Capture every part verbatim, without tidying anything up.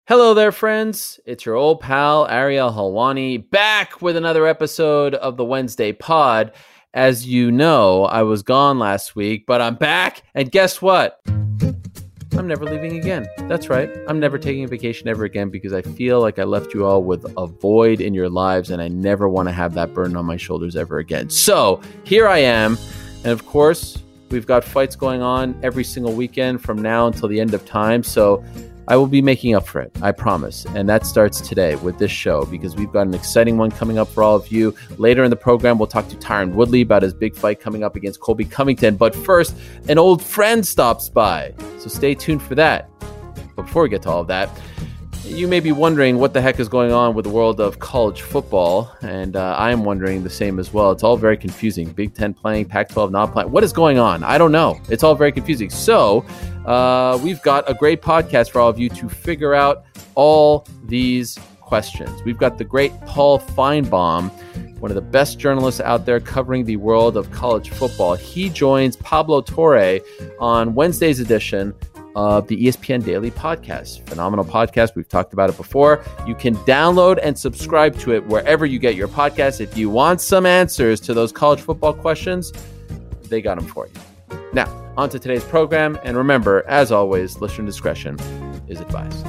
Hello there, friends. It's your old pal, Ariel Helwani, back with another episode of the Wednesday Pod. As you know, I was gone last week, but I'm back, and guess what? I'm never leaving again. That's right. I'm never taking a vacation ever again because I feel like I left you all with a void in your lives, and I never want to have that burden on my shoulders ever again. So here I am, and of course, we've got fights going on every single weekend from now until the end of time, so I will be making up for it, I promise. And that starts today with this show because we've got an exciting one coming up for all of you. Later in the program, we'll talk to Tyron Woodley about his big fight coming up against Colby Covington. But first, an old friend stops by. So stay tuned for that. But before we get to all of that, you may be wondering what the heck is going on with the world of college football, and uh, I am wondering the same as well. It's all very confusing. Big Ten playing, Pac twelve not playing. What is going on? I don't know. It's all very confusing. So uh, we've got a great podcast for all of you to figure out all these questions. We've got the great Paul Finebaum, one of the best journalists out there covering the world of college football. He joins Pablo Torre on Wednesday's edition of the E S P N Daily Podcast. Phenomenal podcast. We've talked about it before. You can download and subscribe to it wherever you get your podcasts. If you want some answers to those college football questions, they got them for you. Now, on to today's program. And remember, as always, listener discretion is advised.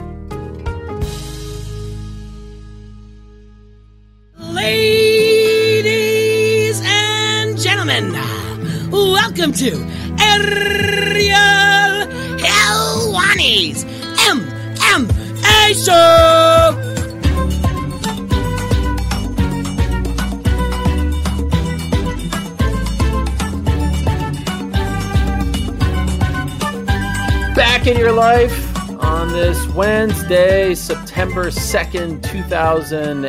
Ladies and gentlemen, welcome to Ariel Helwani's M M A Show! Back in your life on this Wednesday, September second, two thousand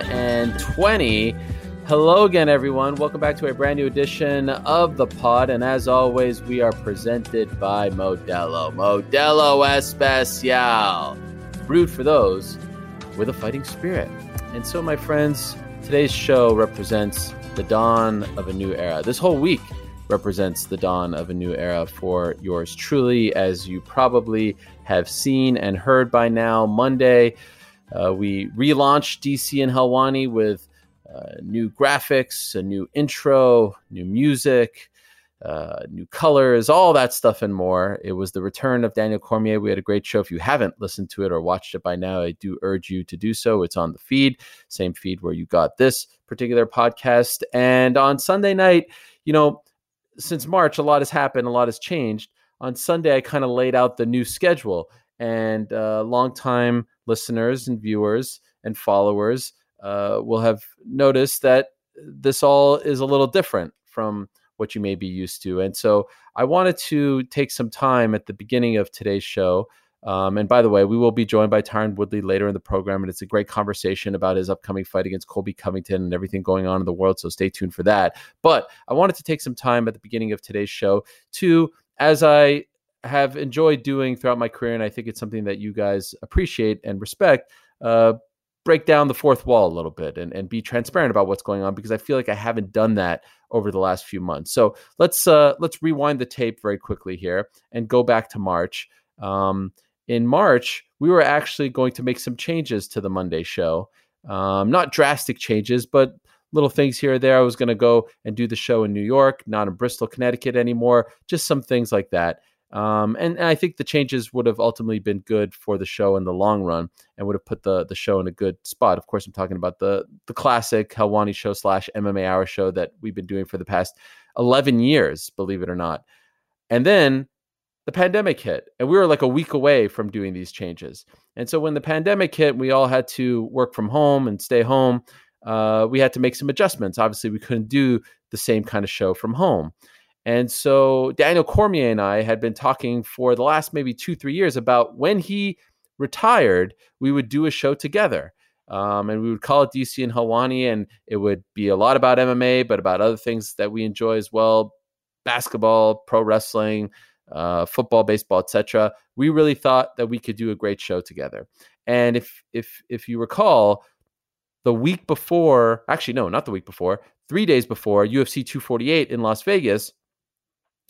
twenty. Hello again, everyone. Welcome back to a brand new edition of the pod. And as always, we are presented by Modelo. Modelo Especial. Brewed for those with a fighting spirit. And so, my friends, today's show represents the dawn of a new era. This whole week represents the dawn of a new era for yours truly. As you probably have seen and heard by now, Monday, uh, we relaunched D C and Helwani with Uh, new graphics, a new intro, new music, uh, new colors, all that stuff and more. It was the return of Daniel Cormier. We had a great show. If you haven't listened to it or watched it by now, I do urge you to do so. It's on the feed, same feed where you got this particular podcast. And on Sunday night, you know, since March, a lot has happened, a lot has changed. On Sunday, I kind of laid out the new schedule, and uh, longtime listeners and viewers and followers Uh, will have noticed that this all is a little different from what you may be used to. And so I wanted to take some time at the beginning of today's show. Um, and by the way, we will be joined by Tyron Woodley later in the program, and it's a great conversation about his upcoming fight against Colby Covington and everything going on in the world. So stay tuned for that. But I wanted to take some time at the beginning of today's show to, as I have enjoyed doing throughout my career, and I think it's something that you guys appreciate and respect, uh, break down the fourth wall a little bit and, and be transparent about what's going on, because I feel like I haven't done that over the last few months. So let's uh, let's rewind the tape very quickly here and go back to March. Um, in March, we were actually going to make some changes to the Monday show. Um, not drastic changes, but little things here or there. I was going to go and do the show in New York, not in Bristol, Connecticut anymore. Just some things like that. Um, and, and I think the changes would have ultimately been good for the show in the long run and would have put the the show in a good spot. Of course, I'm talking about the the classic Helwani show slash M M A Hour show that we've been doing for the past eleven years, believe it or not. And then the pandemic hit, and we were like a week away from doing these changes. And so when the pandemic hit, we all had to work from home and stay home. Uh, we had to make some adjustments. Obviously, we couldn't do the same kind of show from home. And so Daniel Cormier and I had been talking for the last maybe two, three years about when he retired, we would do a show together. Um, and we would call it D C and Helwani, and it would be a lot about M M A, but about other things that we enjoy as well. Basketball, pro wrestling, uh, football, baseball, et cetera. We really thought that we could do a great show together. And if if if you recall, the week before, actually, no, not the week before, three days before U F C two forty-eight in Las Vegas,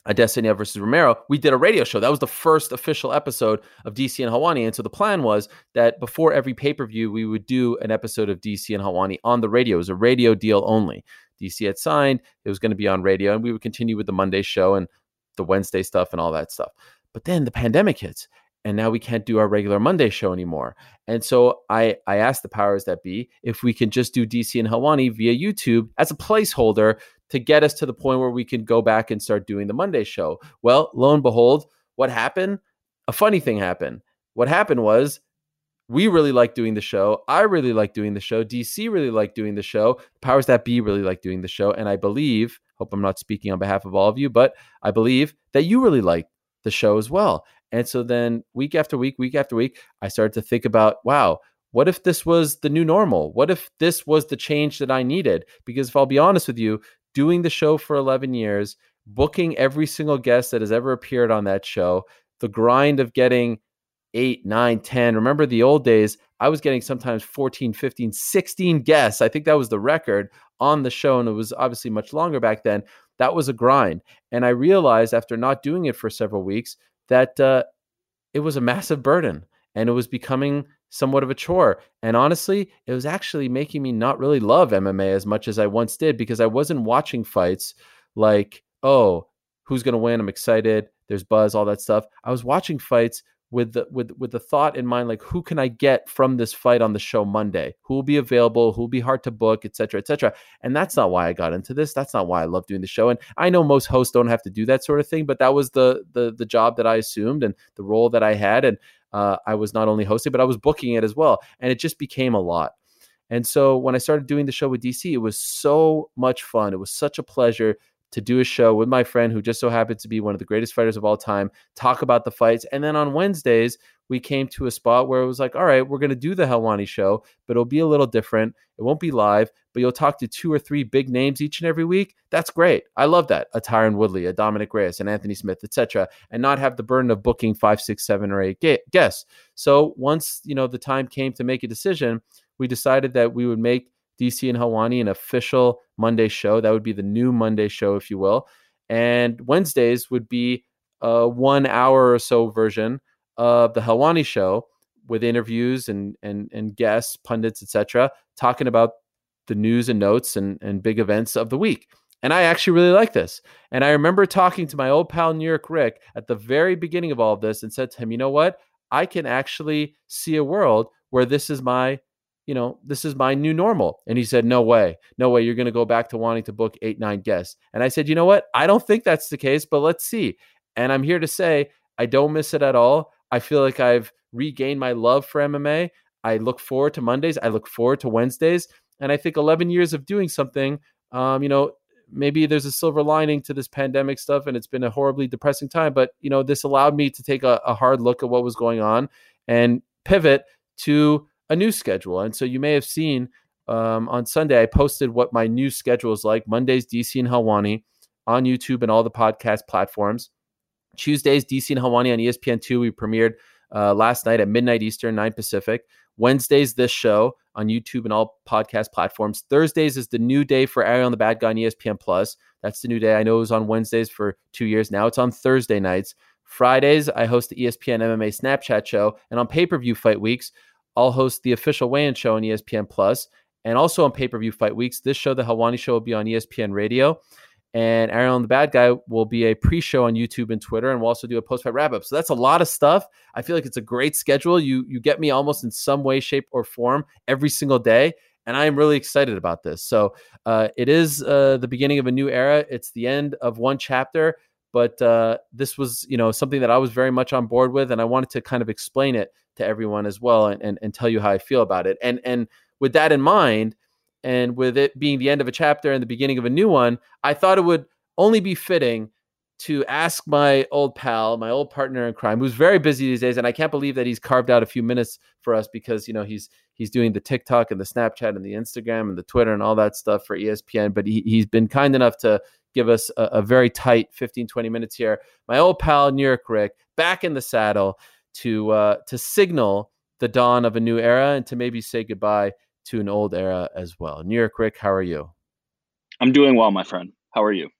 Adesanya versus Romero, we did a radio show. That was the first official episode of D C and Helwani. And so the plan was that before every pay-per-view, we would do an episode of D C and Helwani on the radio. It was a radio deal only. D C had signed. It was going to be on radio, and we would continue with the Monday show and the Wednesday stuff and all that stuff. But then the pandemic hits, and now we can't do our regular Monday show anymore. And so I, I asked the powers that be if we can just do D C and Helwani via YouTube as a placeholder to get us to the point where we can go back and start doing the Monday show. Well, lo and behold, what happened? A funny thing happened. What happened was we really liked doing the show. I really liked doing the show. D C really liked doing the show. Powers that be really liked doing the show. And I believe, hope I'm not speaking on behalf of all of you, but I believe that you really liked the show as well. And so then week after week, week after week, I started to think about, wow, what if this was the new normal? What if this was the change that I needed? Because if I'll be honest with you, doing the show for eleven years, booking every single guest that has ever appeared on that show, the grind of getting eight, nine, ten. Remember the old days, I was getting sometimes fourteen, fifteen, sixteen guests. I think that was the record on the show. And it was obviously much longer back then. That was a grind. And I realized after not doing it for several weeks that uh, it was a massive burden and it was becoming somewhat of a chore. And honestly, it was actually making me not really love M M A as much as I once did, because I wasn't watching fights like, oh, who's going to win? I'm excited. There's buzz, all that stuff. I was watching fights with the, with, with the thought in mind, like, who can I get from this fight on the show Monday? Who will be available? Who will be hard to book, et cetera, et cetera. And that's not why I got into this. That's not why I love doing the show. And I know most hosts don't have to do that sort of thing, but that was the, the, the job that I assumed and the role that I had. And uh, I was not only hosting, but I was booking it as well. And it just became a lot. And so when I started doing the show with D C, it was so much fun. It was such a pleasure to do a show with my friend who just so happens to be one of the greatest fighters of all time, talk about the fights. And then on Wednesdays, we came to a spot where it was like, all right, we're going to do the Helwani show, but it'll be a little different. It won't be live, but you'll talk to two or three big names each and every week. That's great. I love that. A Tyron Woodley, a Dominic Reyes, an Anthony Smith, et cetera, and not have the burden of booking five, six, seven, or eight guests. So once, you know, the time came to make a decision, we decided that we would make D C and Helwani an official Monday show. That would be the new Monday show, if you will. And Wednesdays would be a one hour or so version of the Helwani show with interviews and and and guests, pundits, et cetera, talking about the news and notes and, and big events of the week. And I actually really like this. And I remember talking to my old pal, New York Rick, at the very beginning of all of this and said to him, you know what? I can actually see a world where this is my you know, this is my new normal. And he said, no way, no way. You're going to go back to wanting to book eight, nine guests. And I said, you know what? I don't think that's the case, but let's see. And I'm here to say, I don't miss it at all. I feel like I've regained my love for M M A. I look forward to Mondays. I look forward to Wednesdays. And I think eleven years of doing something, um, you know, maybe there's a silver lining to this pandemic stuff and it's been a horribly depressing time, but you know, this allowed me to take a, a hard look at what was going on and pivot to a new schedule. And so you may have seen um, on Sunday, I posted what my new schedule is like. Mondays, D C and Helwani on YouTube and all the podcast platforms. Tuesdays, D C and Helwani on E S P N two. We premiered uh, last night at midnight Eastern, nine Pacific. Wednesdays, this show on YouTube and all podcast platforms. Thursdays is the new day for Ariel and the Bad Guy on E S P N Plus. That's the new day. I know it was on Wednesdays for two years. Now it's on Thursday nights. Fridays, I host the E S P N M M A Snapchat show. And on pay-per-view fight weeks, I'll host the official weigh-in show on E S P N Plus, and also on pay-per-view fight weeks. This show, the Helwani show, will be on E S P N Radio, and Ariel and the Bad Guy will be a pre-show on YouTube and Twitter, and we'll also do a post-fight wrap-up. So that's a lot of stuff. I feel like it's a great schedule. You you get me almost in some way, shape, or form every single day, and I am really excited about this. So uh, it is uh, the beginning of a new era. It's the end of one chapter, but uh, this was, you know, something that I was very much on board with, and I wanted to kind of explain it to everyone as well, and, and and tell you how I feel about it. And and with that in mind, and with it being the end of a chapter and the beginning of a new one, I thought it would only be fitting to ask my old pal, my old partner in crime, who's very busy these days, and I can't believe that he's carved out a few minutes for us because, you know, he's he's doing the TikTok and the Snapchat and the Instagram and the Twitter and all that stuff for E S P N, but he, he's been kind enough to give us a, a very tight fifteen, twenty minutes here. My old pal, New York Rick, back in the saddle to uh, to signal the dawn of a new era and to maybe say goodbye to an old era as well. New York Rick, how are you? I'm doing well, my friend. How are you?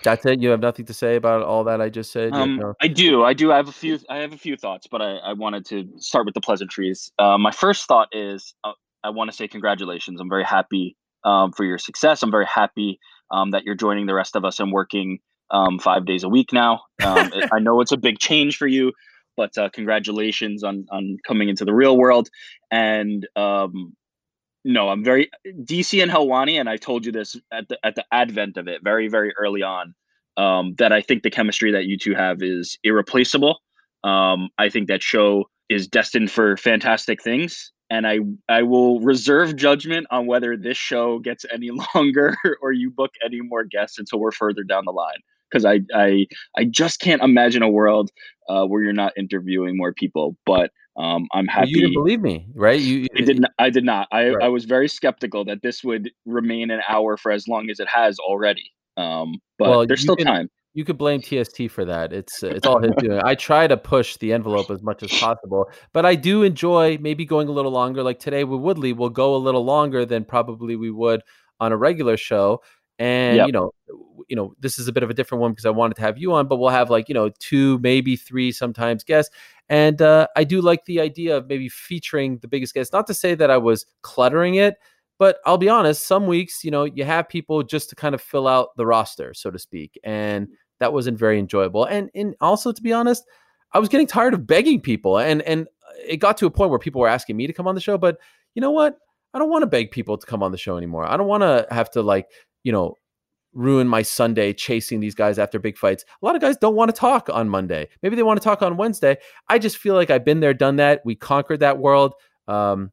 That's it. You have nothing to say about all that I just said. You have Um, no... I do. I do. I have a few. I have a few thoughts, but I, I wanted to start with the pleasantries. Uh, my first thought is uh, I want to say congratulations. I'm very happy um, for your success. I'm very happy um, that you're joining the rest of us and working um, five days a week now. Um, it, I know it's a big change for you, but uh, congratulations on on coming into the real world. And um, no, I'm very D C and Helwani, and I told you this at the at the advent of it, very very early on. Um, that I think the chemistry that you two have is irreplaceable. Um, I think that show is destined for fantastic things, and I I will reserve judgment on whether this show gets any longer or you book any more guests until we're further down the line. Because I, I I just can't imagine a world uh, where you're not interviewing more people. But um, I'm happy. Well, you didn't believe me, right? You, I did not. I did not. I, right. I was very skeptical that this would remain an hour for as long as it has already. Um, but well, there's still can, time. You could blame T S T for that. It's uh, it's all his doing. I try to push the envelope as much as possible, but I do enjoy maybe going a little longer. Like today with Woodley, we'll go a little longer than probably we would on a regular show. And yep. you know, you know, this is a bit of a different one because I wanted to have you on, but we'll have like you know two, maybe three, sometimes guests. And uh, I do like the idea of maybe featuring the biggest guests. Not to say that I was cluttering it. But I'll be honest, some weeks, you know, you have people just to kind of fill out the roster, so to speak. And that wasn't very enjoyable. And, and also, to be honest, I was getting tired of begging people. And, and it got to a point where people were asking me to come on the show. But you know what? I don't want to beg people to come on the show anymore. I don't want to have to, like, you know, ruin my Sunday chasing these guys after big fights. A lot of guys don't want to talk on Monday. Maybe they want to talk on Wednesday. I just feel like I've been there, done that. We conquered that world. Um,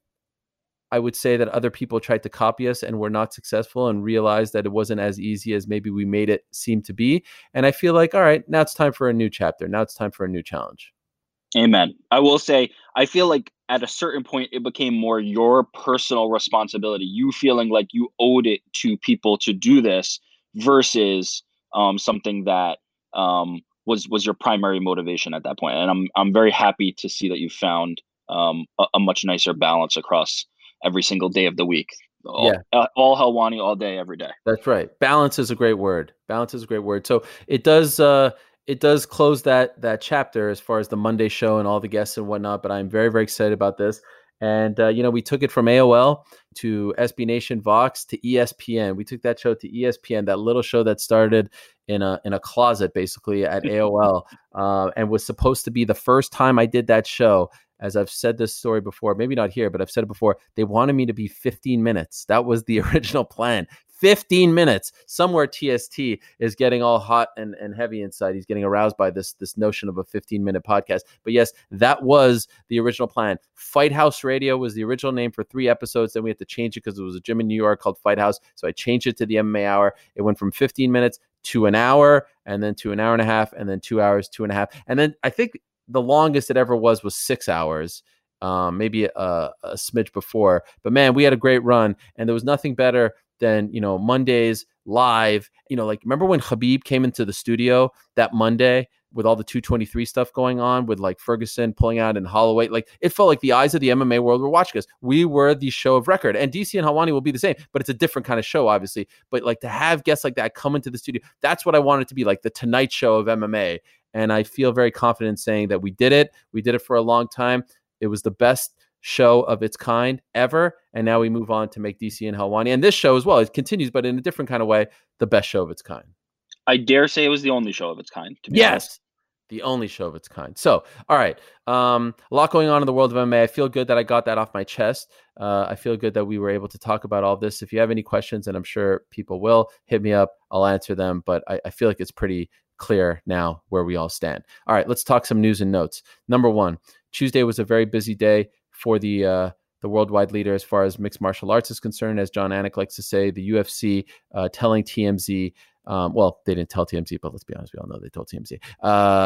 I would say that other people tried to copy us and were not successful and realized that it wasn't as easy as maybe we made it seem to be. And I feel like, all right, now it's time for a new chapter. Now it's time for a new challenge. Amen. I will say, I feel like at a certain point, it became more your personal responsibility, you feeling like you owed it to people to do this versus um, something that um, was was your primary motivation at that point. And I'm I'm very happy to see that you found um, a, a much nicer balance across every single day of the week. All, yeah. Uh, all Helwani all day, every day. That's right. Balance is a great word. Balance is a great word. So it does, uh, it does close that, that chapter as far as the Monday show and all the guests and whatnot, but I'm very, very excited about this. And, uh, you know, we took it from A O L to S B Nation Vox to E S P N. We took that show to E S P N, that little show that started in a, in a closet basically at A O L uh, and was supposed to be the first time I did that show. As I've said this story before, maybe not here, but I've said it before, they wanted me to be fifteen minutes. That was the original plan. fifteen minutes. Somewhere T S T is getting all hot and, and heavy inside. He's getting aroused by this, this notion of a fifteen-minute podcast. But yes, that was the original plan. Fight House Radio was the original name for three episodes. Then we had to change it because it was a gym in New York called Fight House. So I changed it to the M M A Hour. It went from fifteen minutes to an hour, and then to an hour and a half, and then two hours, two and a half. And then I think the longest it ever was was six hours, um, maybe a, a smidge before. But man, we had a great run, and there was nothing better than, you know, Mondays live. You know, like remember when Khabib came into the studio that Monday with all the two twenty-three stuff going on with like Ferguson pulling out and Holloway? Like it felt like the eyes of the M M A world were watching us. We were the show of record, and D C and Helwani will be the same, but it's a different kind of show, obviously. But like to have guests like that come into the studio, that's what I want it to be, like the Tonight Show of M M A. And I feel very confident saying that we did it. We did it for a long time. It was the best show of its kind ever. And now we move on to make D C and Helwani. And this show as well, it continues, but in a different kind of way, the best show of its kind. I dare say it was the only show of its kind. To be yes. honest. The only show of its kind. So, all right. Um, a lot going on in the world of M M A. I feel good that I got that off my chest. Uh, I feel good that we were able to talk about all this. If you have any questions, and I'm sure people will, hit me up. I'll answer them. But I, I feel like it's pretty clear now where we all stand. All right, let's talk some news and notes. Number one, Tuesday was a very busy day for the uh, the worldwide leader as far as mixed martial arts is concerned. As John Anik likes to say, the U F C uh, telling T M Z, um, well, they didn't tell T M Z, but let's be honest, we all know they told T M Z. Uh,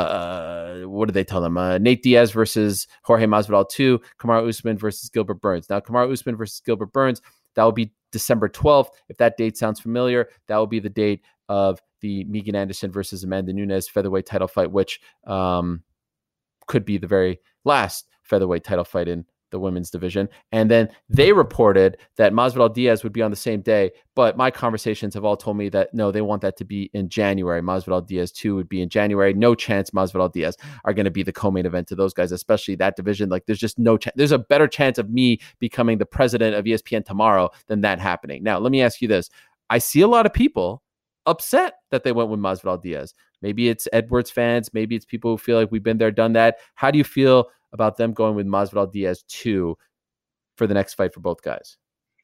uh, what did they tell them? Uh, Nate Diaz versus Jorge Masvidal two, Kamaru Usman versus Gilbert Burns. Now, Kamaru Usman versus Gilbert Burns, that will be December twelfth. If that date sounds familiar, that will be the date of the Megan Anderson versus Amanda Nunes featherweight title fight, which um, could be the very last featherweight title fight in the women's division. And then they reported that Masvidal Diaz would be on the same day. But my conversations have all told me that, no, they want that to be in January. Masvidal Diaz two would be in January. No chance Masvidal Diaz are going to be the co-main event to those guys, especially that division. Like, there's just no chance. There's a better chance of me becoming the president of E S P N tomorrow than that happening. Now, let me ask you this. I see a lot of people upset that they went with Masvidal Diaz. Maybe it's Edwards fans. Maybe it's people who feel like we've been there, done that. How do you feel about them going with Masvidal Diaz two for the next fight for both guys?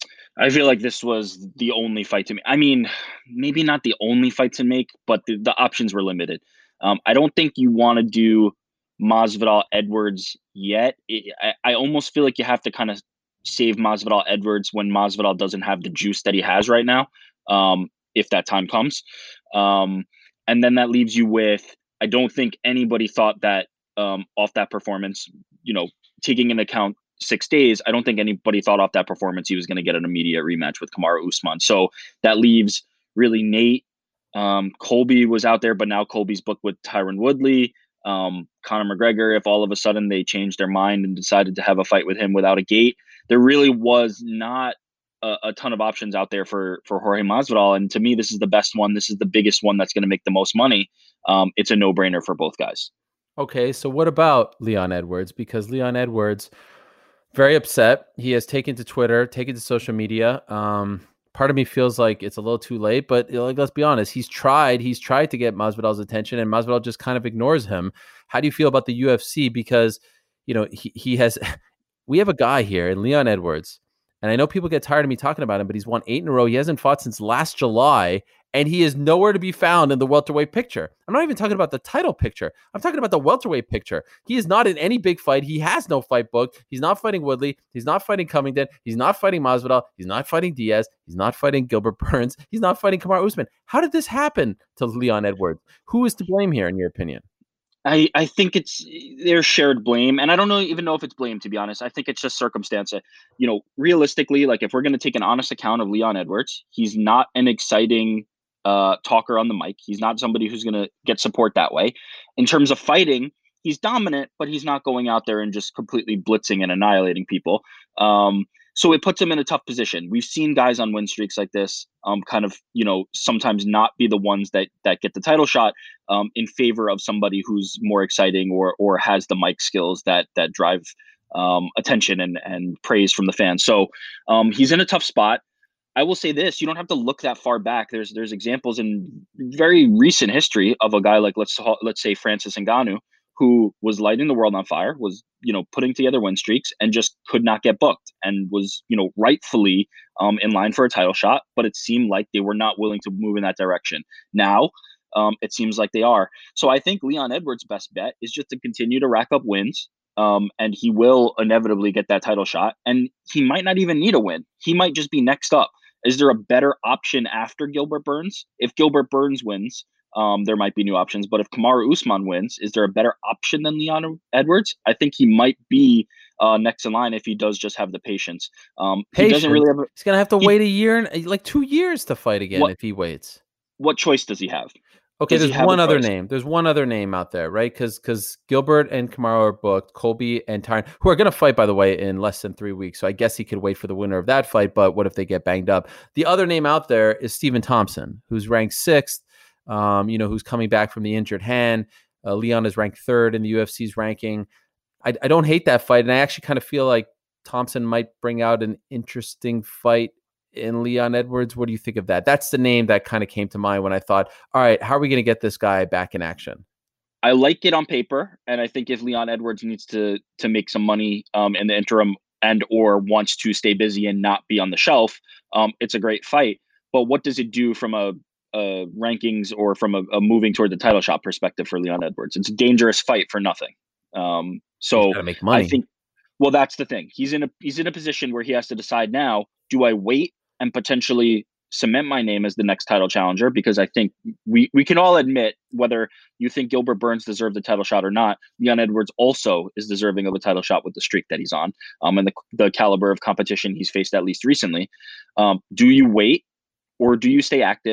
I feel like this was the only fight to make. I mean, maybe not the only fight to make, but the, the options were limited. Um, I don't think you want to do Masvidal Edwards yet. It, I, I almost feel like you have to kind of save Masvidal Edwards when Masvidal doesn't have the juice that he has right now. Um, if that time comes. Um, and then that leaves you with, I don't think anybody thought that um, off that performance, you know, taking into account six days, I don't think anybody thought off that performance he was going to get an immediate rematch with Kamaru Usman. So that leaves really Nate. Um, Colby was out there, but now Colby's booked with Tyron Woodley. Um, Conor McGregor, if all of a sudden they changed their mind and decided to have a fight with him without a gate, there really was not A, a ton of options out there for for Jorge Masvidal, and to me, this is the best one. This is the biggest one that's going to make the most money. Um, it's a no-brainer for both guys. Okay, so what about Leon Edwards? Because Leon Edwards, very upset. He has taken to Twitter, taken to social media. Um, part of me feels like it's a little too late, but you know, like, let's be honest. He's tried. He's tried to get Masvidal's attention, and Masvidal just kind of ignores him. How do you feel about the U F C? Because you know he he has. We have a guy here in Leon Edwards. And I know people get tired of me talking about him, but he's won eight in a row. He hasn't fought since last July, and he is nowhere to be found in the welterweight picture. I'm not even talking about the title picture. I'm talking about the welterweight picture. He is not in any big fight. He has no fight booked. He's not fighting Woodley. He's not fighting Covington. He's not fighting Masvidal. He's not fighting Diaz. He's not fighting Gilbert Burns. He's not fighting Kamaru Usman. How did this happen to Leon Edwards? Who is to blame here, in your opinion? I, I think it's there's shared blame, and I don't know even know if it's blame, to be honest. I think it's just circumstance. You know, realistically, like if we're going to take an honest account of Leon Edwards, he's not an exciting uh, talker on the mic. He's not somebody who's going to get support that way. In terms of fighting, he's dominant, but he's not going out there and just completely blitzing and annihilating people. Um, so it puts him in a tough position. We've seen guys on win streaks like this, um, kind of, you know, sometimes not be the ones that that get the title shot um, in favor of somebody who's more exciting or or has the mic skills that that drive um, attention and and praise from the fans. So um, he's in a tough spot. I will say this: you don't have to look that far back. There's there's examples in very recent history of a guy like let's let's say Francis Ngannou, who was lighting the world on fire, was, you know, putting together win streaks and just could not get booked and was, you know, rightfully um, in line for a title shot. But it seemed like they were not willing to move in that direction. Now, um, it seems like they are. So I think Leon Edwards' best bet is just to continue to rack up wins. Um, and he will inevitably get that title shot. And he might not even need a win. He might just be next up. Is there a better option after Gilbert Burns? If Gilbert Burns wins, Um, there might be new options, but if Kamaru Usman wins, is there a better option than Leon Edwards? I think he might be uh, next in line if he does just have the patience. Um, patience. He doesn't really have. A, He's gonna have to he, wait a year and like two years to fight again what, if he waits. What choice does he have? Okay, does there's one other name. There's one other name out there, right? Because because Gilbert and Kamaru are booked. Colby and Tyron, who are going to fight, by the way, in less than three weeks. So I guess he could wait for the winner of that fight. But what if they get banged up? The other name out there is Stephen Thompson, who's ranked sixth. Um, you know, who's coming back from the injured hand. Uh, Leon is ranked third in the U F C's ranking. I, I don't hate that fight, and I actually kind of feel like Thompson might bring out an interesting fight in Leon Edwards. What do you think of that? That's the name that kind of came to mind when I thought, all right, how are we going to get this guy back in action? I like it on paper, and I think if Leon Edwards needs to to make some money um, in the interim and or wants to stay busy and not be on the shelf, um, it's a great fight. But what does it do from a Uh, rankings or from a, a moving toward the title shot perspective for Leon Edwards? It's a dangerous fight for nothing. Um, so make money. I think, well, that's the thing. He's in a he's in a position where he has to decide now: do I wait and potentially cement my name as the next title challenger? Because I think we we can all admit, whether you think Gilbert Burns deserved the title shot or not, Leon Edwards also is deserving of a title shot with the streak that he's on, um, and the the caliber of competition he's faced at least recently. Um, do you wait or do you stay active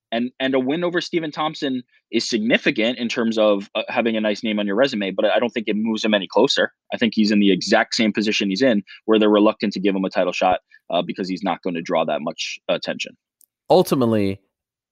And and a win over Stephen Thompson is significant in terms of uh, having a nice name on your resume, but I don't think it moves him any closer. I think he's in the exact same position he's in, where they're reluctant to give him a title shot uh, because he's not going to draw that much attention. Ultimately,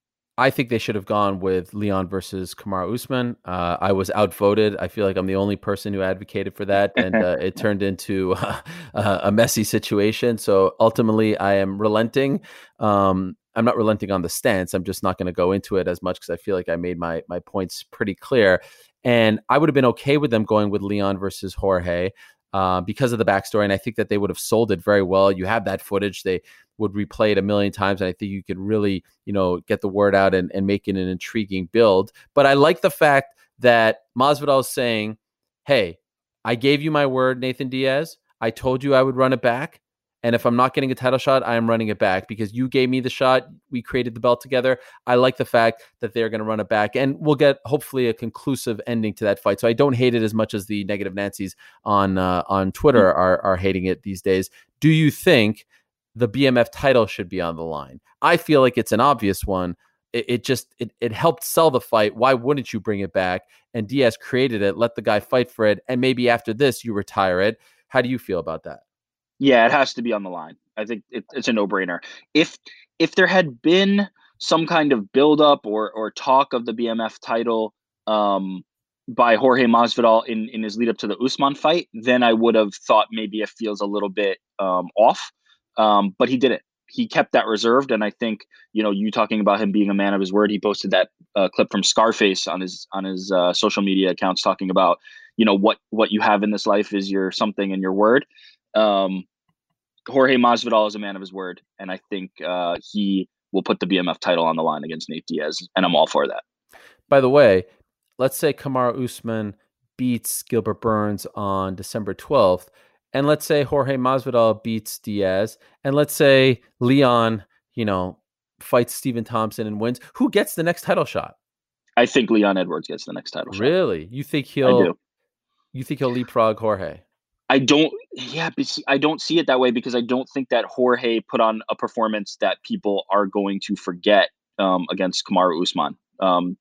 I think they should have gone with Leon versus Kamaru Usman. Uh, I was outvoted. I feel like I'm the only person who advocated for that, and uh, it turned into uh, a messy situation. So ultimately, I am relenting. Um, I'm not relenting on the stance. I'm just not going to go into it as much because I feel like I made my my points pretty clear. And I would have been okay with them going with Leon versus Jorge uh, because of the backstory. And I think that they would have sold it very well. You have that footage. They would replay it a million times. And I think you could really, you know, get the word out and, and make it an intriguing build. But I like the fact that Masvidal is saying, hey, I gave you my word, Nathan Diaz. I told you I would run it back. And if I'm not getting a title shot, I am running it back because you gave me the shot. We created the belt together. I like the fact that they're going to run it back, and we'll get hopefully a conclusive ending to that fight. So I don't hate it as much as the negative Nancys on uh, on Twitter are are hating it these days. Do you think the B M F title should be on the line? I feel like it's an obvious one. It, it just it it helped sell the fight. Why wouldn't you bring it back? And Diaz created it. Let the guy fight for it, and maybe after this you retire it. How do you feel about that? Yeah, it has to be on the line. I think it, it's a no-brainer. If if there had been some kind of buildup or or talk of the B M F title um, by Jorge Masvidal in, in his lead up to the Usman fight, then I would have thought maybe it feels a little bit um, off. Um, but he didn't. He kept that reserved, and I think you know you talking about him being a man of his word. He posted that uh, clip from Scarface on his on his uh, social media accounts talking about you know what what you have in this life is your something and your word. Um, Jorge Masvidal is a man of his word, and I think uh, he will put the B M F title on the line against Nate Diaz, and I'm all for that. By the way, let's say Kamaru Usman beats Gilbert Burns on December twelfth, and let's say Jorge Masvidal beats Diaz, and let's say Leon, you know, fights Stephen Thompson and wins. Who gets the next title shot? I think Leon Edwards gets the next title really? shot. Really? You think he'll? I do. You think he'll leapfrog Jorge? I don't, yeah, but see, I don't see it that way because I don't think that Jorge put on a performance that people are going to forget um, against Kamaru Usman. Um,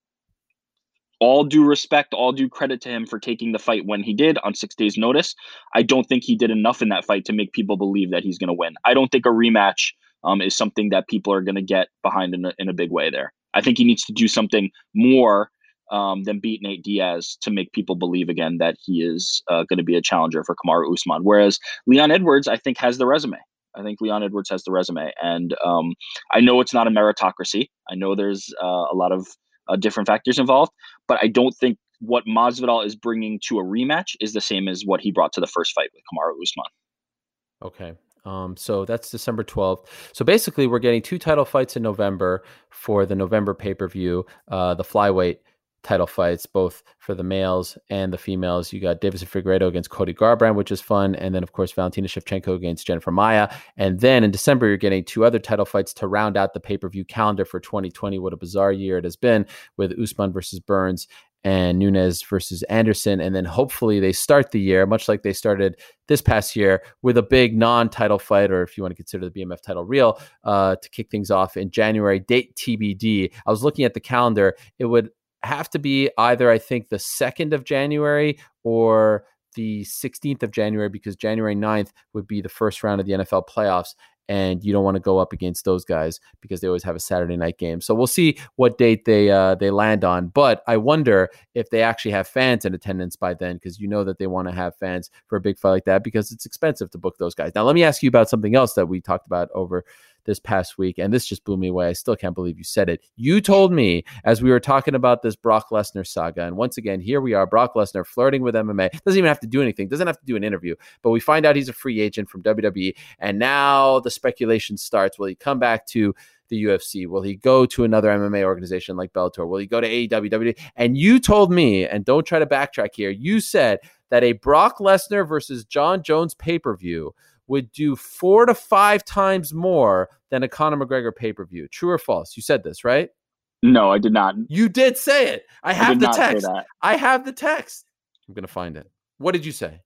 all due respect, all due credit to him for taking the fight when he did on six days' notice. I don't think he did enough in that fight to make people believe that he's going to win. I don't think a rematch um, is something that people are going to get behind in a, in a big way there. I think he needs to do something more Um, than beat Nate Diaz to make people believe again that he is uh, going to be a challenger for Kamaru Usman. Whereas Leon Edwards, I think, has the resume. I think Leon Edwards has the resume. And um, I know it's not a meritocracy. I know there's uh, a lot of uh, different factors involved, but I don't think what Masvidal is bringing to a rematch is the same as what he brought to the first fight with Kamaru Usman. Okay. Um, so that's December twelfth. So basically, we're getting two title fights in November for the November pay-per-view, uh, the flyweight title fights, both for the males and the females. You got Deiveson Figueiredo against Cody Garbrandt, which is fun. And then, of course, Valentina Shevchenko against Jennifer Maia. And then in December, you're getting two other title fights to round out the pay-per-view calendar for twenty twenty. What a bizarre year it has been with Usman versus Burns and Nunes versus Anderson. And then hopefully they start the year, much like they started this past year, with a big non-title fight, or if you want to consider the B M F title real, uh, to kick things off in January. Date T B D. I was looking at the calendar. It would have to be either, I think, the second of January or the sixteenth of January, because January ninth would be the first round of the N F L playoffs. And you don't want to go up against those guys because they always have a Saturday night game. So we'll see what date they uh, they land on. But I wonder if they actually have fans in attendance by then, because you know that they want to have fans for a big fight like that because it's expensive to book those guys. Now, let me ask you about something else that we talked about over this past week, and this just blew me away. I still can't believe you said it. You told me as we were talking about this Brock Lesnar saga, and once again, here we are, Brock Lesnar flirting with M M A. Doesn't even have to do anything. Doesn't have to do an interview. But we find out he's a free agent from W W E, and now the speculation starts. Will he come back to the U F C? Will he go to another M M A organization like Bellator? Will he go to A E W, W W E? And you told me, and don't try to backtrack here, you said that a Brock Lesnar versus John Jones pay-per-view would do four to five times more than a Conor McGregor pay-per-view. True or false? You said this, right? No, I did not. You did say it. I have I did the not text. say that. I have the text. I'm going to find it. What did you say?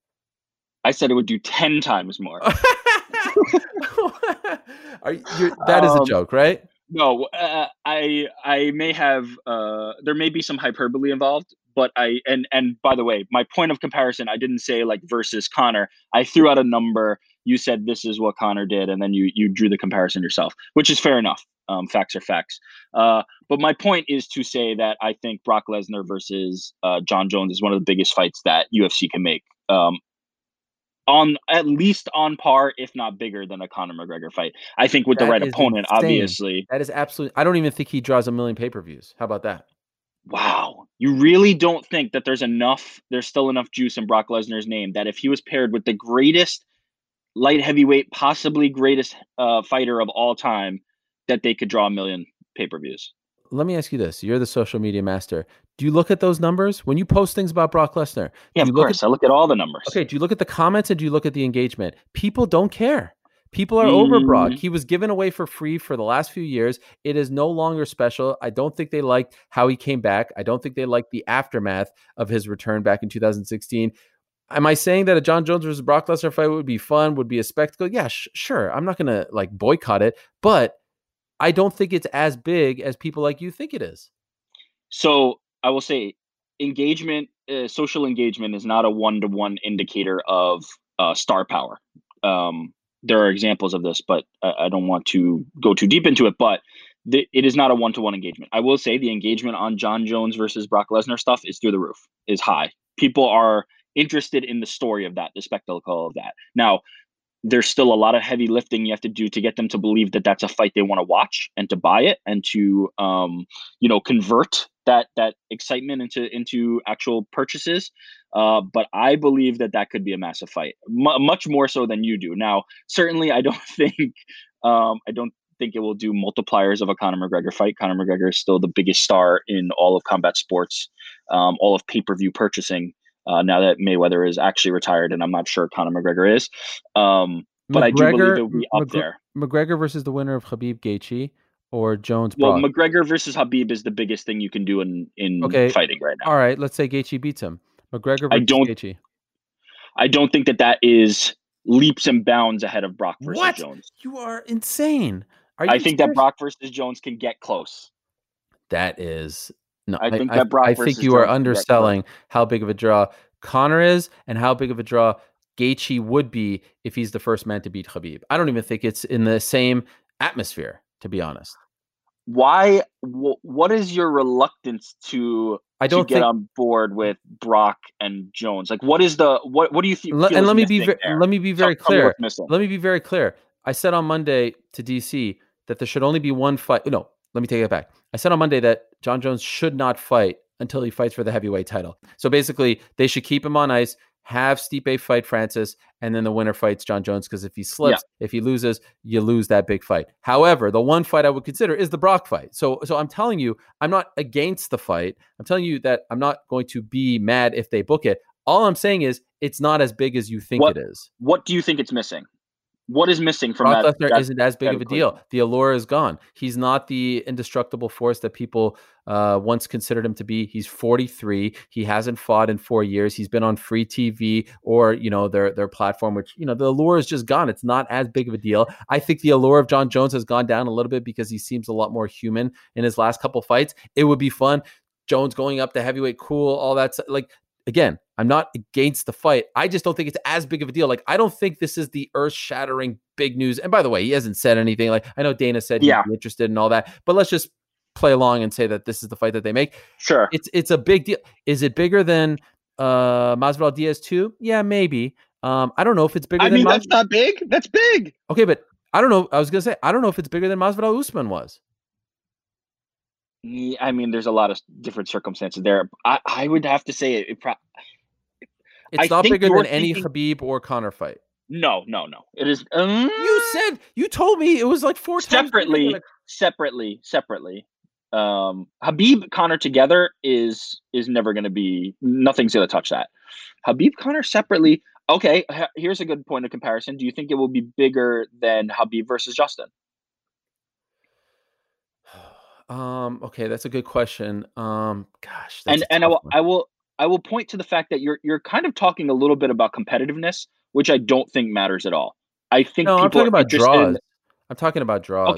I said it would do ten times more. Are you, you're, that is a Um, joke, right? No, uh, I I may have uh, there may be some hyperbole involved, but I and and by the way, my point of comparison, I didn't say like versus Connor. I threw out a number. You said this is what Connor did, and then you you drew the comparison yourself, which is fair enough. Um, facts are facts. Uh, but my point is to say that I think Brock Lesnar versus uh, John Jones is one of the biggest fights that U F C can make. Um, on at least on par, if not bigger than a Conor McGregor fight. I think with the That right is opponent, insane. obviously. That is absolutely. I don't even think he draws a million pay-per-views. How about that? Wow. You really don't think that there's enough, there's still enough juice in Brock Lesnar's name that if he was paired with the greatest light heavyweight, possibly greatest uh, fighter of all time, that they could draw a million pay-per-views? Let me ask you this. You're the social media master. Do you look at those numbers when you post things about Brock Lesnar? Yeah, do you of look course. At, I look at all the numbers. okay, do you look at the comments and do you look at the engagement? People don't care. People are mm. over Brock. He was given away for free for the last few years. It is no longer special. I don't think they liked how he came back. I don't think they liked the aftermath of his return back in two thousand sixteen. Am I saying that a John Jones versus Brock Lesnar fight would be fun, would be a spectacle? Yeah, sh- sure. I'm not going to like boycott it, but I don't think it's as big as people like you think it is. So I will say engagement, uh, social engagement is not a one-to-one indicator of uh, star power. Um, there are examples of this, but I, I don't want to go too deep into it, but the, it is not a one-to-one engagement. I will say the engagement on John Jones versus Brock Lesnar stuff is through the roof, is high. People are interested in the story of that, the spectacle of that. Now, there's still a lot of heavy lifting you have to do to get them to believe that that's a fight they want to watch and to buy it and to, um, you know, convert that that excitement into into actual purchases. Uh, but I believe that that could be a massive fight, M- much more so than you do. Now, certainly, I don't think um, I don't think it will do multipliers of a Conor McGregor fight. Conor McGregor is still the biggest star in all of combat sports, um, all of pay-per-view purchasing. Uh, now that Mayweather is actually retired, and I'm not sure Conor McGregor is, um, but McGregor, I do believe it will be up McGregor, there. McGregor versus the winner of Khabib Gaethje or Jones. Well, Brock. McGregor versus Habib is the biggest thing you can do in in okay. fighting right now. All right, let's say Gaethje beats him. McGregor versus I don't, Gaethje. I don't think that that is leaps and bounds ahead of Brock versus what? Jones. You are insane. Are you I think serious? that Brock versus Jones can get close. That is no. I think I, that Brock I versus think you Jones are underselling how big of a draw Conor is and how big of a draw Gaethje would be if he's the first man to beat Khabib. I don't even think it's in the same atmosphere, to be honest. Why? W- what is your reluctance to I don't to get think, on board with Brock and Jones? Like, what is the what? What do you th- let, feel? And is let me be there? let me be very Tell, tell clear. Let me be very clear. I said on Monday to D C that there should only be one fight. No, let me take it back. I said on Monday that John Jones should not fight until he fights for the heavyweight title. So basically, they should keep him on ice, have Stipe fight Francis, and then the winner fights John Jones, because if he slips, yeah. if he loses, you lose that big fight. However, the one fight I would consider is the Brock fight. So so I'm telling you, I'm not against the fight. I'm telling you that I'm not going to be mad if they book it. All I'm saying is it's not as big as you think what, it is. What do you think it's missing? What is missing from Brock that? Lesnar that, isn't as big of a deal. The allure is gone. He's not the indestructible force that people uh, once considered him to be. He's forty-three. He hasn't fought in four years. He's been on free T V or, you know, their their platform, which, you know, the allure is just gone. It's not as big of a deal. I think the allure of John Jones has gone down a little bit because he seems a lot more human in his last couple fights. It would be fun. Jones going up to heavyweight, cool, all that. Like, again, I'm not against the fight. I just don't think it's as big of a deal. Like, I don't think this is the earth-shattering big news. And by the way, he hasn't said anything. Like, I know Dana said yeah. he'd be interested in all that, but let's just play along and say that this is the fight that they make. Sure. It's it's a big deal. Is it bigger than uh, Masvidal Diaz two? Yeah, maybe. Um, I don't know if it's bigger I than mean, Mas- that's not big. That's big. Okay, but I don't know. I was going to say, I don't know if it's bigger than Masvidal Usman was. I mean, there's a lot of different circumstances there. I, I would have to say it. it pro- it's I not bigger than thinking, any Khabib or Conor fight. No, no, no. It is. Um, you said you told me it was like four separately, times. Separately, separately. Um, Habib Conor together is is never going to be. Nothing's going to touch that. Habib Conor separately. Okay, here's a good point of comparison. Do you think it will be bigger than Habib versus Justin? Um, okay, that's a good question. Um, gosh, and and I will, I will I will point to the fact that you're you're kind of talking a little bit about competitiveness, which I don't think matters at all. I think no, people I'm talking are about draws. in... I'm talking about draws. Okay,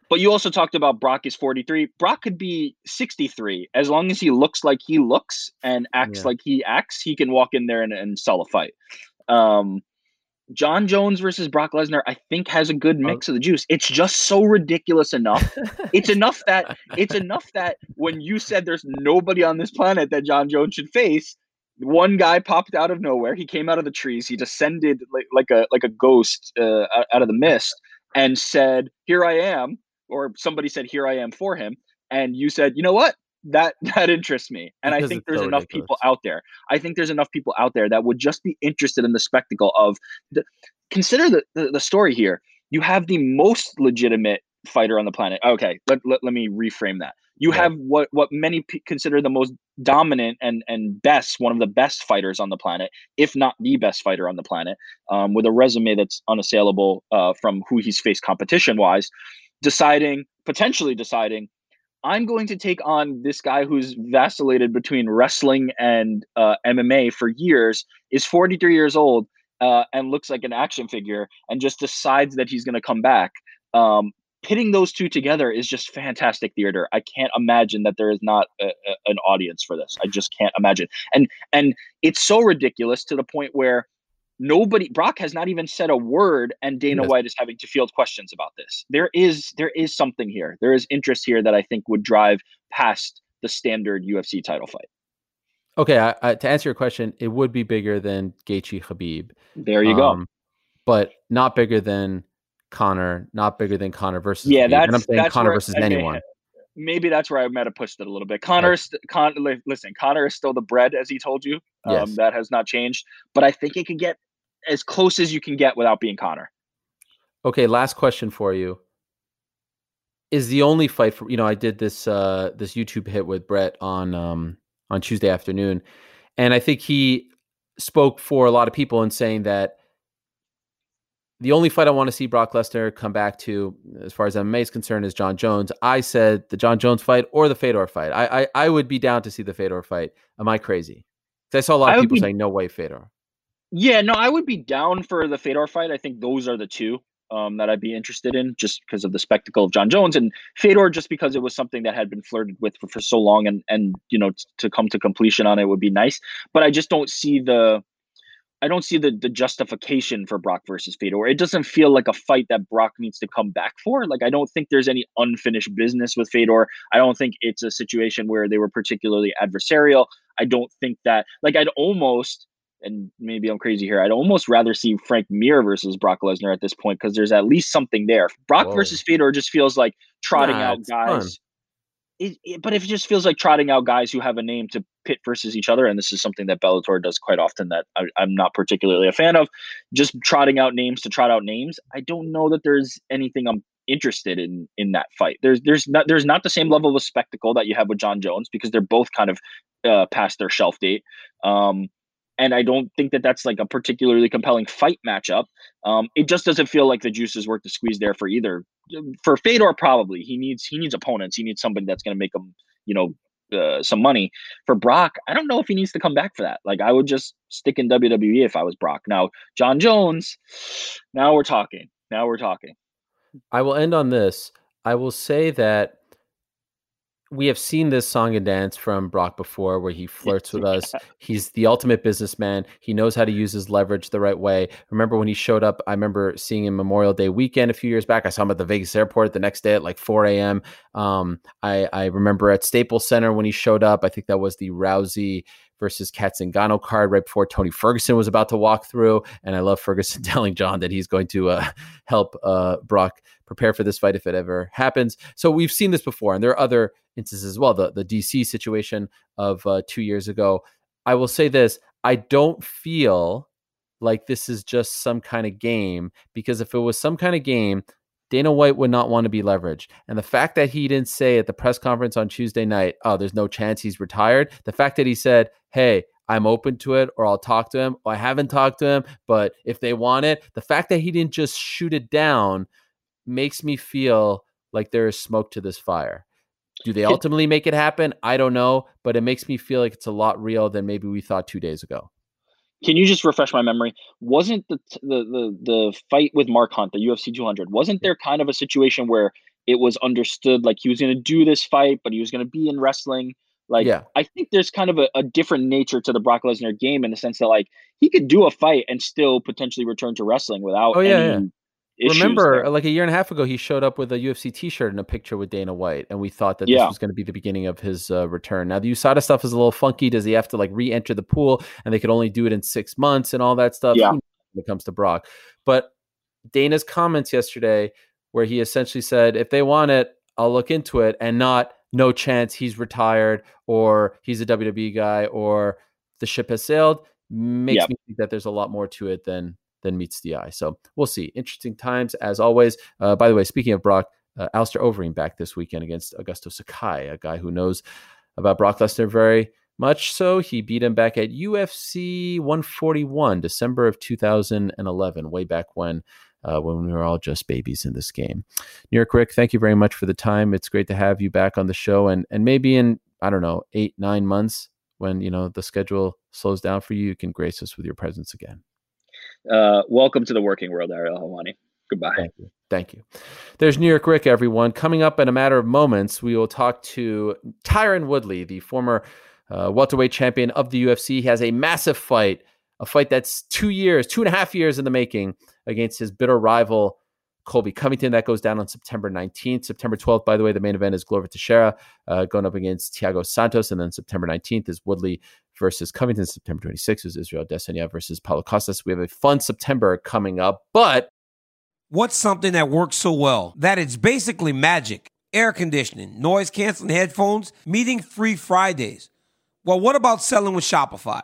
But you also talked about Brock is forty-three. Brock could be sixty-three. As long as he looks like he looks and acts Yeah. like he acts, he can walk in there and, and sell a fight. Um, John Jones versus Brock Lesnar, I think, has a good mix of the juice. It's just so ridiculous enough. It's enough that it's enough that when you said there's nobody on this planet that John Jones should face, one guy popped out of nowhere. He came out of the trees. He descended like like a like a ghost uh, out of the mist and said, "Here I am," or somebody said, "Here I am" for him. And you said, "You know what? That that interests me." And I Because think it's there's so enough ridiculous. people out there. I think there's enough people out there that would just be interested in the spectacle of the. Consider the, the the story here. You have the most legitimate fighter on the planet. Okay, let let, let me reframe that. You Right. have what what many p- consider the most dominant and and best, one of the best fighters on the planet, if not the best fighter on the planet, um, with a resume that's unassailable uh, from who he's faced competition wise, deciding potentially deciding I'm going to take on this guy who's vacillated between wrestling and uh, M M A for years, is forty-three years old, uh, and looks like an action figure, and just decides that he's going to come back. Um, Pitting those two together is just fantastic theater. I can't imagine that there is not a, a, an audience for this. I just can't imagine. And and it's so ridiculous to the point where nobody Brock has not even said a word, and Dana Yes. White is having to field questions about this. There is there is something here. There is interest here that I think would drive past the standard U F C title fight. Okay, I, I, to answer your question, it would be bigger than Gaethje Khabib, There you go. um, but not bigger than Conor, not bigger than Conor versus Yeah, Khabib. And I'm that's saying that's Conor where versus I may anyone. maybe that's where I might have pushed it a little bit. Okay. Conor, Con, listen, Conor is still the bread, as he told you. Um, Yes. that has not changed, but I think it can get as close as you can get without being Conor. Okay, last question for you. Is the only fight for, you know, I did this uh this YouTube hit with Brett on um on Tuesday afternoon, and I think he spoke for a lot of people in saying that the only fight I want to see Brock Lesnar come back to, as far as M M A is concerned, is John Jones. I said the John Jones fight or the Fedor fight. I I, I would be down to see the Fedor fight. Am I crazy? Because I saw a lot I of would people be saying no way Fedor. Yeah, no, I would be down for the Fedor fight. I think those are the two um, that I'd be interested in, just because of the spectacle of John Jones and Fedor, just because it was something that had been flirted with for, for so long, and and you know t- to come to completion on it would be nice. But I just don't see the I don't see the the justification for Brock versus Fedor. It doesn't feel like a fight that Brock needs to come back for. Like I don't think there's any unfinished business with Fedor. I don't think it's a situation where they were particularly adversarial. I don't think that like I'd almost and maybe I'm crazy here. I'd almost rather see Frank Mir versus Brock Lesnar at this point because there's at least something there. Brock Whoa. versus Fedor just feels like trotting Nah, out it's fun. guys it, it, but if it just feels like trotting out guys who have a name to pit versus each other, and this is something that Bellator does quite often that I, I'm not particularly a fan of, just trotting out names to trot out names. I don't know that there's anything I'm interested in in that fight. There's there's not there's not the same level of spectacle that you have with John Jones because they're both kind of uh, past their shelf date. Um, and I don't think that that's like a particularly compelling fight matchup. Um, it just doesn't feel like the juice is worth the squeeze there for either. For Fedor, probably he needs he needs opponents. He needs somebody that's going to make him, you know, uh, some money. For Brock, I don't know if he needs to come back for that. Like I would just stick in W W E if I was Brock. Now John Jones, now we're talking. Now we're talking. I will end on this. I will say that we have seen this song and dance from Brock before where he flirts with us. He's the ultimate businessman. He knows how to use his leverage the right way. Remember when he showed up, I remember seeing him Memorial Day weekend a few years back. I saw him at the Vegas airport the next day at like four a.m. Um, I, I remember at Staples Center when he showed up. I think that was the Rousey versus Katzengano card right before Tony Ferguson was about to walk through. And I love Ferguson telling John that he's going to uh, help uh, Brock prepare for this fight if it ever happens. So we've seen this before, and there are other instances as well. The the D C situation of uh, two years ago. I will say this: I don't feel like this is just some kind of game, because if it was some kind of game, Dana White would not want to be leveraged. And the fact that he didn't say at the press conference on Tuesday night, "Oh, there's no chance he's retired," the fact that he said, "Hey, I'm open to it," or "I'll talk to him," or "I haven't talked to him, but if they want it," the fact that he didn't just shoot it down makes me feel like there is smoke to this fire. Do they ultimately make it happen? I don't know, but it makes me feel like it's a lot real than maybe we thought two days ago. Can you just refresh my memory? Wasn't the the the, the fight with Mark Hunt, the U F C two hundred, wasn't there kind of a situation where it was understood like he was going to do this fight, but he was going to be in wrestling. Like, Yeah. I think there's kind of a, a different nature to the Brock Lesnar game in the sense that like he could do a fight and still potentially return to wrestling without Oh, yeah, any yeah. issues Remember, there. like a year and a half ago, he showed up with a U F C T-shirt and a picture with Dana White, and we thought that Yeah. this was going to be the beginning of his uh, return. Now, the U S A D A stuff is a little funky. Does he have to like re-enter the pool, and they could only do it in six months and all that stuff? Yeah. Who knows when it comes to Brock, but Dana's comments yesterday, where he essentially said, "If they want it, I'll look into it," and not no chance he's retired or he's a W W E guy or the ship has sailed, makes Yep. me think that there's a lot more to it than than meets the eye. So we'll see. Interesting times as always. Uh, by the way, speaking of Brock, uh, Alistair Overeem back this weekend against Augusto Sakai, a guy who knows about Brock Lesnar very much. So he beat him back at U F C one forty-one, December of two thousand eleven, way back when. Uh, when we were all just babies in this game. New York Rick, thank you very much for the time. It's great to have you back on the show. And and maybe in, I don't know, eight, nine months, when, you know, the schedule slows down for you, you can grace us with your presence again. Uh, welcome to the working world, Ariel Helwani. Goodbye. Thank you. Thank you. There's New York Rick, everyone. Coming up in a matter of moments, we will talk to Tyron Woodley, the former uh, welterweight champion of the U F C. He has a massive fight, a fight that's two years, two and a half years in the making against his bitter rival, Colby Covington. That goes down on September nineteenth. September twelfth, by the way, the main event is Glover Teixeira uh, going up against Thiago Santos. And then September nineteenth is Woodley versus Covington. September twenty-sixth is Israel Adesanya versus Paulo Costas. We have a fun September coming up, but What's something that works so well that it's basically magic? Air conditioning, noise-canceling headphones, meeting-free Fridays. Well, what about selling with Shopify?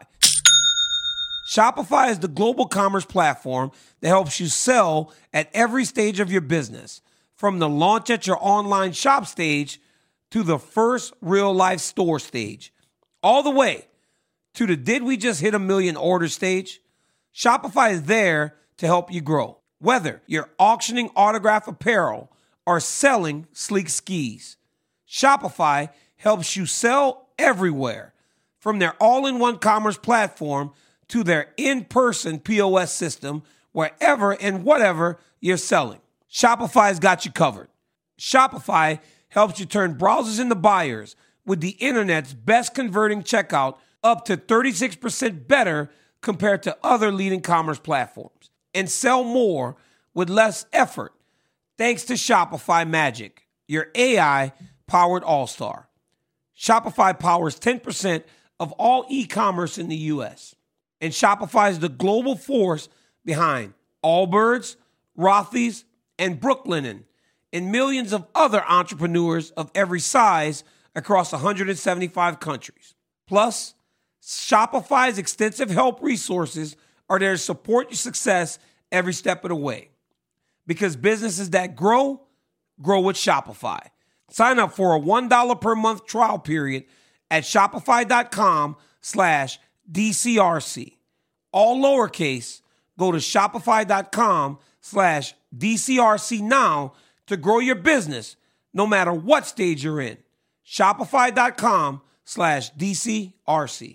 Shopify is the global commerce platform that helps you sell at every stage of your business. From the launch at your online shop stage to the first real-life store stage. All the way to the did we just hit a million order stage? Shopify is there to help you grow. Whether you're auctioning autograph apparel or selling sleek skis, Shopify helps you sell everywhere. From their all-in-one commerce platform to their in-person P O S system, wherever and whatever you're selling. Shopify's got you covered. Shopify helps you turn browsers into buyers with the internet's best converting checkout, up to thirty-six percent better compared to other leading commerce platforms, and sell more with less effort thanks to Shopify Magic, your A I-powered all-star. Shopify powers ten percent of all e-commerce in the U S, and Shopify is the global force behind Allbirds, Rothy's, and Brooklinen, and millions of other entrepreneurs of every size across one hundred seventy-five countries. Plus, Shopify's extensive help resources are there to support your success every step of the way. Because businesses that grow, grow with Shopify. Sign up for a one dollar per month trial period at shopify.com slash DCRC. All lowercase, go to shopify.com slash DCRC now to grow your business no matter what stage you're in. Shopify.com slash DCRC.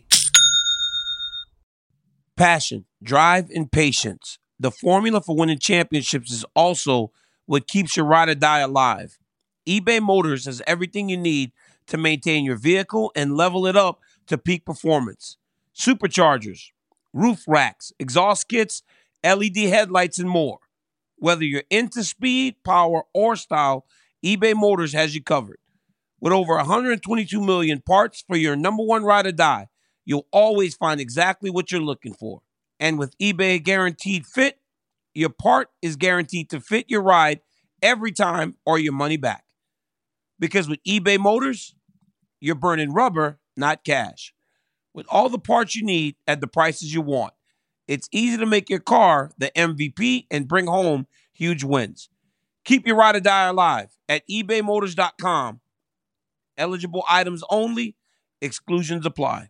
Passion, drive, and patience. The formula for winning championships is also what keeps your ride or die alive. eBay Motors has everything you need to maintain your vehicle and level it up to peak performance. Superchargers, roof racks, exhaust kits, L E D headlights, and more. Whether you're into speed, power, or style, eBay Motors has you covered. With over one hundred twenty-two million parts for your number one ride or die, you'll always find exactly what you're looking for. And with eBay Guaranteed Fit, your part is guaranteed to fit your ride every time or your money back. Because with eBay Motors, you're burning rubber, not cash. With all the parts you need at the prices you want, it's easy to make your car the M V P and bring home huge wins. Keep your ride or die alive at ebay motors dot com. Eligible items only. Exclusions apply.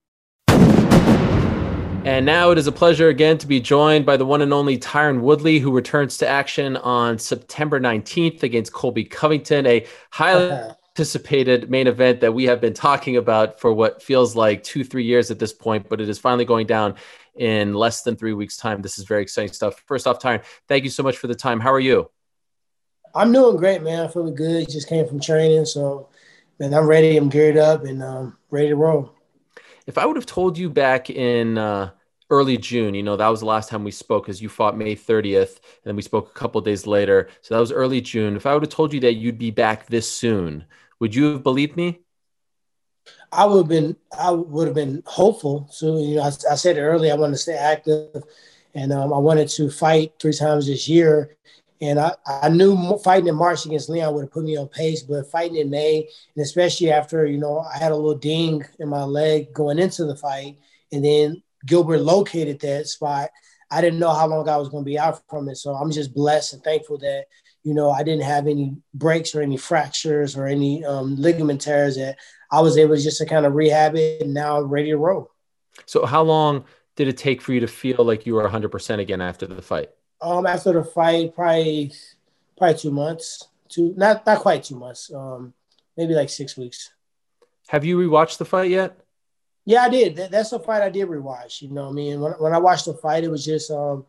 And now it is a pleasure again to be joined by the one and only Tyron Woodley, who returns to action on September nineteenth against Colby Covington, a highly anticipated main event that we have been talking about for what feels like two, three years at this point, but it is finally going down in less than three weeks' time. This is very exciting stuff. First off, Tyron, thank you so much for the time. How are you? I'm doing great, man. I'm feeling good. Just came from training, so man, I'm ready. I'm geared up and um, ready to roll. If I would have told you back in uh, early June, you know, that was the last time we spoke because you fought May thirtieth, and then we spoke a couple of days later. So that was early June. If I would have told you that you'd be back this soon, would you have believed me? I would have been, I would have been hopeful. So you know, I, I said it earlier. I wanted to stay active, and um, I wanted to fight three times this year. And I, I knew fighting in March against Leon would have put me on pace, but fighting in May, and especially after, you know, I had a little ding in my leg going into the fight, and then Gilbert located that spot. I didn't know how long I was going to be out from it. So I'm just blessed and thankful that, you know, I didn't have any breaks or any fractures or any um, ligament tears, that I was able just to kind of rehab it, and now I'm ready to roll. So how long did it take for you to feel like you were one hundred percent again after the fight? Um, after the fight, probably probably two months, two not not quite two months, um, maybe like six weeks. Have you rewatched the fight yet? Yeah, I did. That, that's a fight I did rewatch. You know what I mean? When when I watched the fight, it was just um,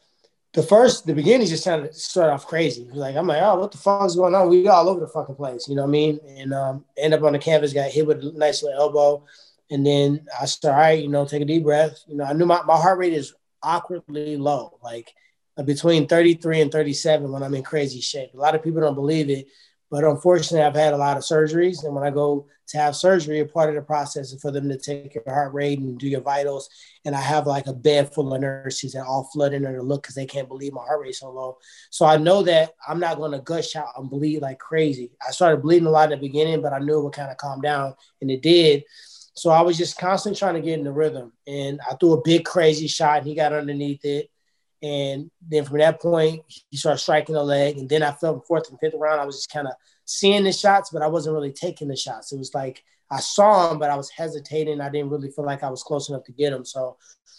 the first, the beginning just kind of started off crazy. Like, I'm like, oh, what the fuck is going on? We all over the fucking place. You know what I mean? And um, end up on the canvas, got hit with a nice little elbow. And then I started, all right, you know, take a deep breath. You know, I knew my, my heart rate is awkwardly low, like uh, between thirty-three and thirty-seven when I'm in crazy shape. A lot of people don't believe it, but unfortunately, I've had a lot of surgeries. And when I go to have surgery, a part of the process is for them to take your heart rate and do your vitals. And I have like a bed full of nurses that all flood in there to look because they can't believe my heart rate so low. So I know that I'm not going to gush out and bleed like crazy. I started bleeding a lot at the beginning, but I knew it would kind of calm down, and it did. So I was just constantly trying to get in the rhythm. And I threw a big crazy shot, and he got underneath it. And then from that point, he started striking the leg. And then I felt in fourth and fifth round, I was just kind of seeing the shots, but I wasn't really taking the shots. It was like I saw him, but I was hesitating. I didn't really feel like I was close enough to get him. So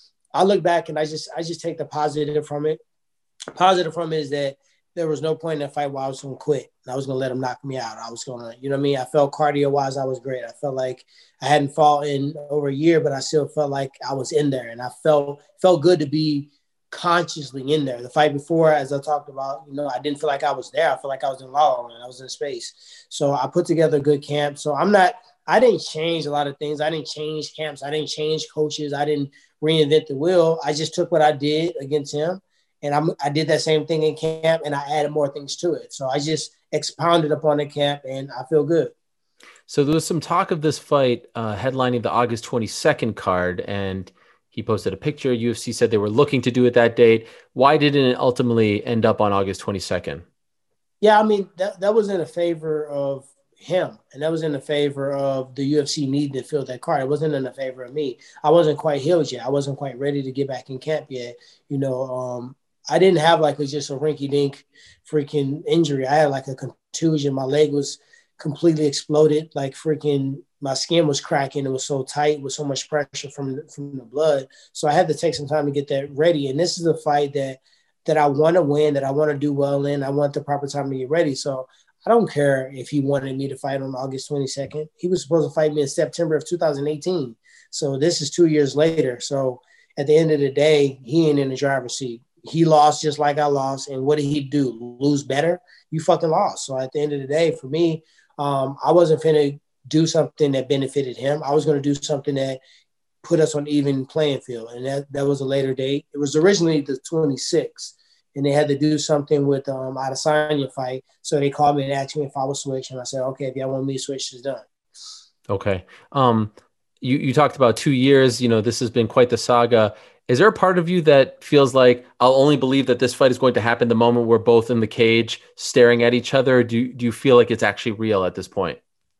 I look back and I just I just take the positive from it. Positive from it is that there was no point in that fight where I was going to quit. I was going to let him knock me out. I was going to, you know what I mean? I felt cardio-wise, I was great. I felt like I hadn't fought in over a year, but I still felt like I was in there. And I felt felt good to be consciously in there. The fight before, as I talked about, you know, I didn't feel like I was there. I felt like I was in La La Land. I was in space. So I put together a good camp. So I'm not, I didn't change a lot of things. I didn't change camps. I didn't change coaches. I didn't reinvent the wheel. I just took what I did against him, and I'm, I did that same thing in camp, and I added more things to it. So I just expounded upon the camp, and I feel good. So there was some talk of this fight uh, headlining the August twenty-second card, and he posted a picture. U F C said they were looking to do it that date. Why didn't it ultimately end up on August twenty-second? Yeah, I mean, that, that was in a favor of him, and that was in the favor of the U F C needing to fill that card. It wasn't in the favor of me. I wasn't quite healed yet. I wasn't quite ready to get back in camp yet. You know, um, I didn't have like a, just a rinky-dink freaking injury. I had like a contusion. My leg was completely exploded. Like freaking, my skin was cracking. It was so tight with so much pressure from, from the blood. So I had to take some time to get that ready. And this is a fight that that I want to win, that I want to do well in. I want the proper time to get ready. So I don't care if he wanted me to fight on August twenty-second. He was supposed to fight me in September of two thousand eighteen. So this is two years later. So at the end of the day, he ain't in the driver's seat. He lost just like I lost. And what did he do? Lose better? You fucking lost. So at the end of the day, for me, um, I wasn't finna do something that benefited him. I was going to do something that put us on even playing field. And that, that was a later date. It was originally the twenty-sixth. And they had to do something with um, Adesanya fight. So they called me and asked me if I would switch. And I said, okay, if y'all want me to switch, it's done. Okay. Um, you, you talked about two years. You know, this has been quite the saga. Is there a part of you that feels like I'll only believe that this fight is going to happen the moment we're both in the cage staring at each other? Or do, do you feel like it's actually real at this point?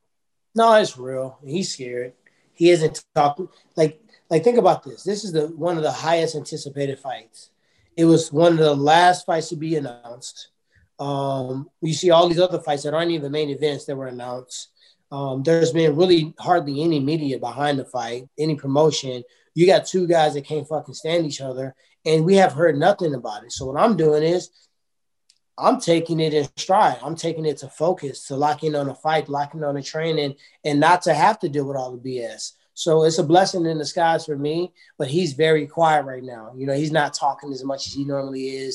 No, it's real. He's scared. He isn't talking. Like, like think about this. This is the one of the highest anticipated fights. It was one of the last fights to be announced. Um, you see all these other fights that aren't even main events that were announced. Um, there's been really hardly any media behind the fight, any promotion. You got two guys that can't fucking stand each other, and we have heard nothing about it. So what I'm doing is I'm taking it in stride. I'm taking it to focus, to lock in on a fight, locking on a training, and not to have to deal with all the B S. So it's a blessing in disguise for me, but he's very quiet right now. You know, he's not talking as much as he normally is.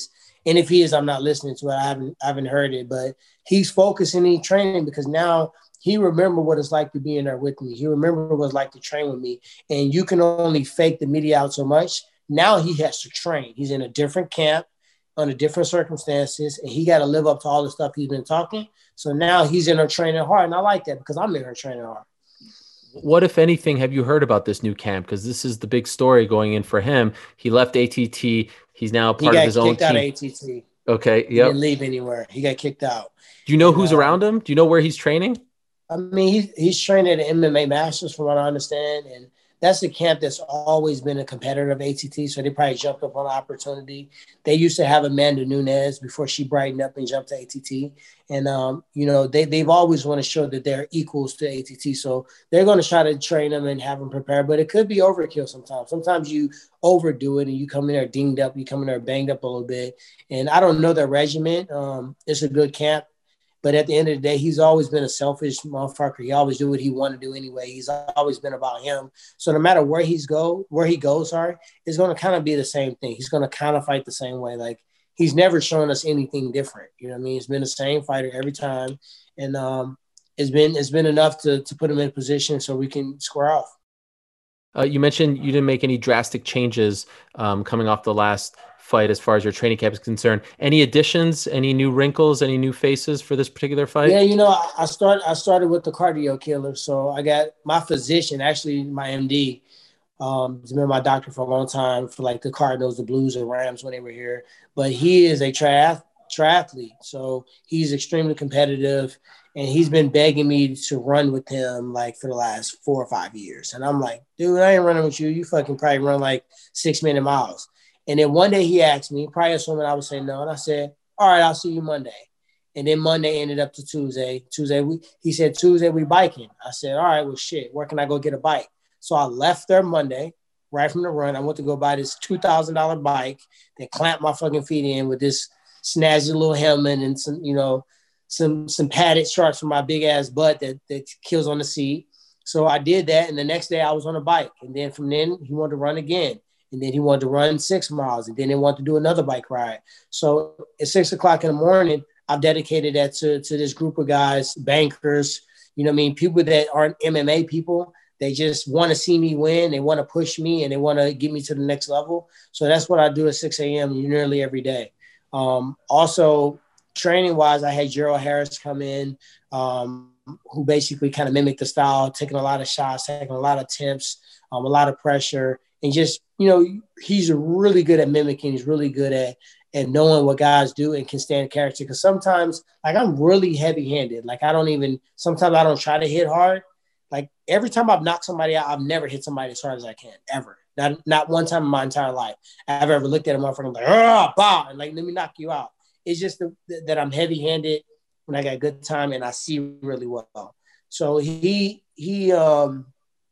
And if he is, I'm not listening to it. I haven't I haven't heard it, but he's focusing in training because now he remember what it's like to be in there with me. He remember what it's like to train with me. And you can only fake the media out so much. Now he has to train. He's in a different camp under different circumstances, and he got to live up to all the stuff he's been talking. So now he's in there training hard, and I like that because I'm in there training hard. What, if anything, have you heard about this new camp? Because this is the big story going in for him. He left A T T. He's now part of his own team. He got kicked out of A T T. Okay, He yep. didn't leave anywhere. He got kicked out. Do you know and, who's uh, around him? Do you know where he's training? I mean, he's, he's training at the M M A Masters from what I understand, and that's the camp that's always been a competitor of A T T, so they probably jumped up on the opportunity. They used to have Amanda Nunes before she brightened up and jumped to A T T. And, um, you know, they, they've always want to show that they're equals to A T T, so they're going to try to train them and have them prepared, but it could be overkill sometimes. Sometimes you overdo it and you come in there dinged up, you come in there banged up a little bit. And I don't know their regiment. Um, it's a good camp. But at the end of the day, he's always been a selfish motherfucker. He always do what he want to do anyway. He's always been about him. So no matter where he's go, where he goes, sorry, it's going to kind of be the same thing. He's going to kind of fight the same way. Like he's never shown us anything different. You know what I mean? He's been the same fighter every time, and um, it's been it's been enough to to put him in position so we can square off. Uh, you mentioned you didn't make any drastic changes um, coming off the last fight as far as your training camp is concerned. Any additions, any new wrinkles, any new faces for this particular fight? Yeah, you know, I, I started I started with the cardio killer. So I got my physician, actually my M D, um, he's been my doctor for a long time for like the Cardinals, the Blues, and Rams when they were here. But he is a triath- triathlete. So he's extremely competitive. And he's been begging me to run with him like for the last four or five years. And I'm like, dude, I ain't running with you. You fucking probably run like six minute miles. And then one day he asked me, probably assuming I would say no. And I said, all right, I'll see you Monday. And then Monday ended up to Tuesday. Tuesday, we, he said, Tuesday, we biking. I said, all right, well, shit, where can I go get a bike? So I left there Monday, right from the run. I went to go buy this two thousand dollars bike that clamped my fucking feet in with this snazzy little helmet and some, you know, some some padded shorts for my big ass butt that, that kills on the seat. So I did that. And the next day I was on a bike. And then from then he wanted to run again. And then he wanted to run six miles. And then he wanted to do another bike ride. So at six o'clock in the morning, I've dedicated that to, to this group of guys, bankers, you know what I mean? People that aren't M M A people. They just want to see me win. They want to push me and they want to get me to the next level. So that's what I do at six a.m. nearly every day. Um, also, training wise, I had Gerald Harris come in, um, who basically kind of mimicked the style, taking a lot of shots, taking a lot of attempts, um, a lot of pressure, and just, you know, he's really good at mimicking. He's really good at, at knowing what guys do and can stand character. Because sometimes, like, I'm really heavy handed. Like, I don't even, sometimes I don't try to hit hard. Like, every time I've knocked somebody out, I've never hit somebody as hard as I can, ever. Not, not one time in my entire life I've ever looked at a motherfucker and like, oh, bah, and like, let me knock you out. It's just the, that I'm heavy-handed when I got good time and I see really well. So he he um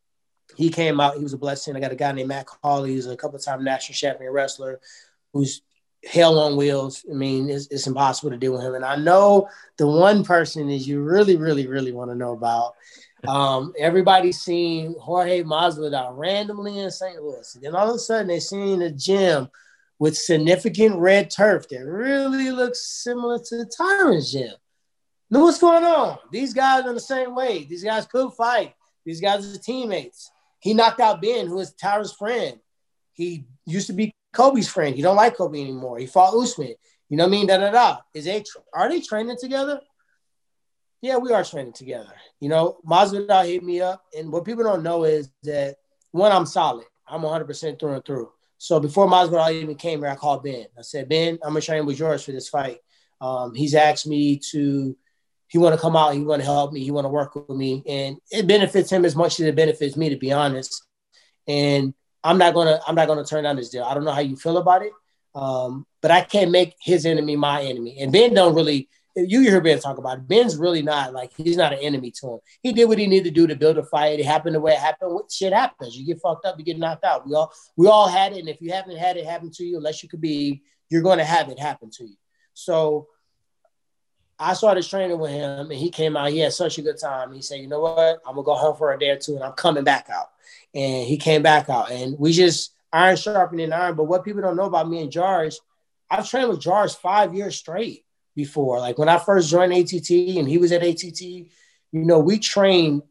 he came out. He was a blessing. I got a guy named Matt Hawley, who's a couple-time national champion wrestler, who's hell on wheels. I mean, it's, it's impossible to deal with him. And I know the one person is you really, really, really want to know about. Um, everybody's seen Jorge Masvidal randomly in Saint Louis. And then all of a sudden they seen a gym with significant red turf that really looks similar to the Tyrant's gym. Know what's going on? These guys are the same way. These guys could fight. These guys are teammates. He knocked out Ben, who is Tyrant's friend. He used to be Kobe's friend. He don't like Kobe anymore. He fought Usman. You know what I mean? Da da da. Is they are they training together? Yeah, we are training together. You know, Masvidal hit me up, and what people don't know is that one, I'm solid. I'm one hundred percent through and through. So before Masvidal even came here, I called Ben. I said, Ben, I'm gonna train with George for this fight. Um, he's asked me to. He want to come out. He want to help me. He want to work with me, and it benefits him as much as it benefits me, to be honest. And I'm not gonna. I'm not gonna turn down this deal. I don't know how you feel about it, um, but I can't make his enemy my enemy. And Ben don't really. You hear Ben talk about it. Ben's really not like he's not an enemy to him. He did what he needed to do to build a fight. It happened the way it happened. What shit happens? You get fucked up. You get knocked out. We all we all had it. And if you haven't had it happen to you, unless you could be, you're going to have it happen to you. So I started training with him, and he came out. He had such a good time. He said, "You know what? I'm gonna go home for a day or two, and I'm coming back out." And he came back out, and we just iron sharpening iron. But what people don't know about me and George, I've trained with George five years straight before. Like when I first joined A T T and he was at A T T, you know, we trained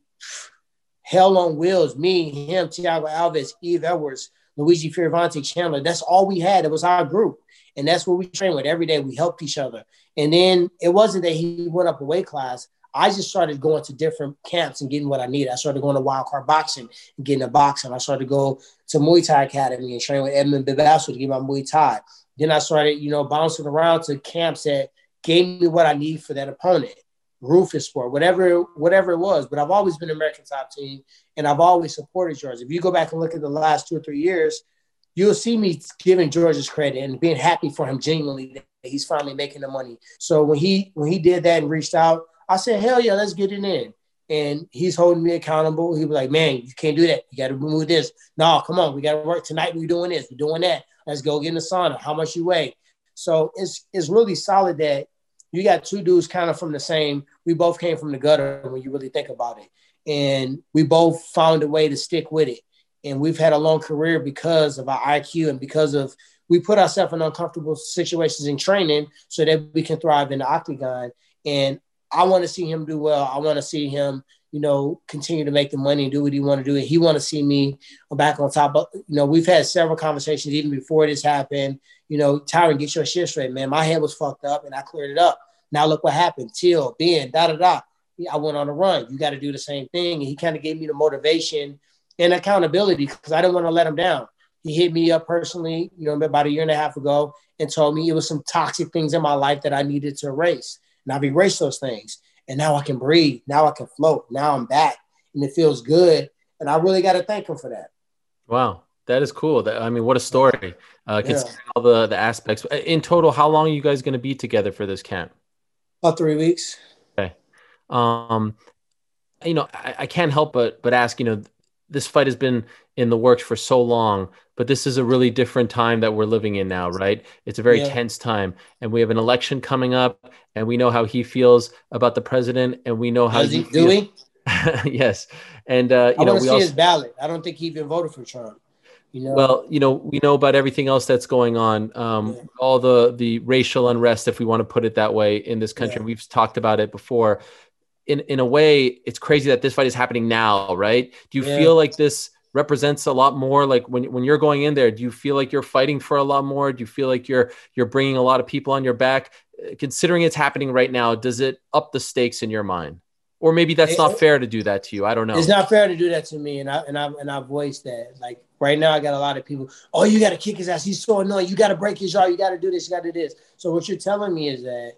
hell on wheels, me, him, Thiago Alves, Eve Edwards, Luigi Fioravanti, Chandler. That's all we had. It was our group. And that's what we trained with every day. We helped each other. And then it wasn't that he went up a weight class. I just started going to different camps and getting what I needed. I started going to Wild Card Boxing and getting a boxing. I started to go to Muay Thai Academy and train with Edmund Bibasso to get my Muay Thai. Then I started, you know, bouncing around to camps that gave me what I need for that opponent, Rufus Sport, whatever, whatever it was. But I've always been American Top Team, and I've always supported George. If you go back and look at the last two or three years, you'll see me giving George's credit and being happy for him genuinely that he's finally making the money. So when he when he did that and reached out, I said, hell yeah, let's get it in. And he's holding me accountable. He was like, man, you can't do that. You got to move this. No, come on. We got to work tonight. We're doing this. We're doing that. Let's go get in the sauna. How much you weigh? So it's it's really solid that you got two dudes kind of from the same. We both came from the gutter when you really think about it. And we both found a way to stick with it. And we've had a long career because of our I Q and because of we put ourselves in uncomfortable situations in training so that we can thrive in the octagon. And I want to see him do well. I want to see him, you know, continue to make the money and do what he want to do. And he want to see me back on top. But, you know, we've had several conversations even before this happened. You know, Tyron, get your shit straight, man. My head was fucked up and I cleared it up. Now look what happened. Till, Ben, da-da-da. I went on a run. You got to do the same thing. And he kind of gave me the motivation and accountability because I didn't want to let him down. He hit me up personally, you know, about a year and a half ago and told me it was some toxic things in my life that I needed to erase. And I've erased those things. And now I can breathe. Now I can float. Now I'm back. And it feels good. And I really got to thank him for that. Wow. That is cool. That, I mean, what a story. Uh, considering yeah. all the, the aspects. In total, how long are you guys going to be together for this camp? About three weeks. Okay. Um, you know, I, I can't help but but ask, you know, this fight has been in the works for so long, but this is a really different time that we're living in now, right? It's a very yeah. tense time, and we have an election coming up, and we know how he feels about the president, and we know how Does he he do we? Yes, and uh, you I know, want to we see also, his ballot. I don't think he even voted for Trump. You know? Well, you know, we know about everything else that's going on, um, yeah. all the the racial unrest, if we want to put it that way, in this country. Yeah. We've talked about it before. In in a way, it's crazy that this fight is happening now, right? Do you yeah. feel like this represents a lot more? Like when when you're going in there, do you feel like you're fighting for a lot more? Do you feel like you're you're bringing a lot of people on your back? Considering it's happening right now, does it up the stakes in your mind? Or maybe that's it, not fair to do that to you. I don't know. It's not fair to do that to me, and I and I and I voiced that. Like right now, I got a lot of people. Oh, you got to kick his ass. He's so annoying. You got to break his jaw. You got to do this. You got to do this. So what you're telling me is that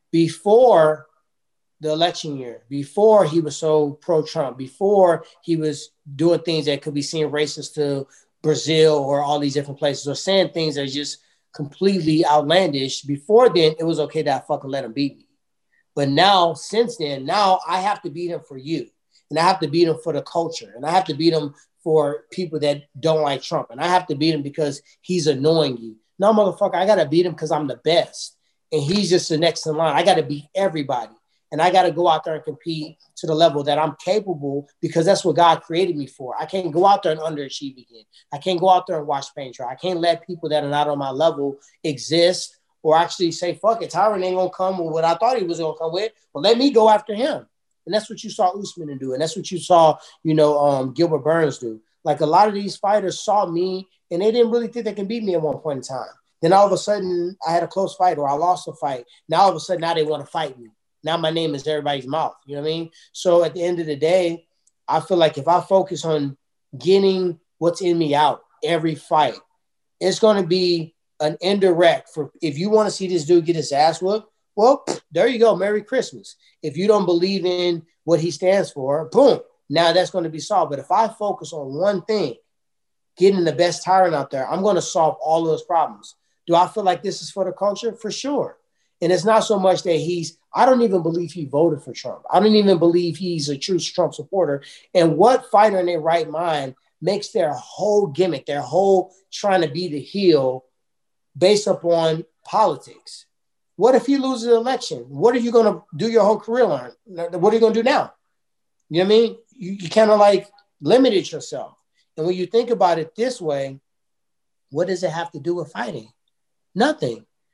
before the election year, before he was so pro-Trump, before he was doing things that could be seen racist to Brazil or all these different places, or saying things that are just completely outlandish, before then, it was okay that I fucking let him beat me. But now, since then, now I have to beat him for you. And I have to beat him for the culture. And I have to beat him for people that don't like Trump. And I have to beat him because he's annoying you. No, motherfucker, I got to beat him because I'm the best. And he's just the next in line. I got to beat everybody. And I got to go out there and compete to the level that I'm capable, because that's what God created me for. I can't go out there and underachieve again. I can't go out there and watch paint dry. I can't let people that are not on my level exist or actually say, fuck it, Tyron ain't going to come with what I thought he was going to come with. Well, let me go after him. And that's what you saw Usman do. And that's what you saw, you know, um, Gilbert Burns do. Like a lot of these fighters saw me and they didn't really think they can beat me at one point in time. Then all of a sudden I had a close fight or I lost a fight. Now all of a sudden now they want to fight me. Now my name is everybody's mouth. You know what I mean? So at the end of the day, I feel like if I focus on getting what's in me out every fight, it's going to be an indirect for, if you want to see this dude get his ass whooped, well, there you go. Merry Christmas. If you don't believe in what he stands for, boom, now that's going to be solved. But if I focus on one thing, getting the best Tyron out there, I'm going to solve all of those problems. Do I feel like this is for the culture? For sure. And it's not so much that he's, I don't even believe he voted for Trump. I don't even believe he's a true Trump supporter. And what fighter in their right mind makes their whole gimmick, their whole trying to be the heel based upon politics? What if he loses the election? What are you going to do your whole career on? What are you going to do now? You know what I mean? You, you kind of like limited yourself. And when you think about it this way, what does it have to do with fighting? Nothing.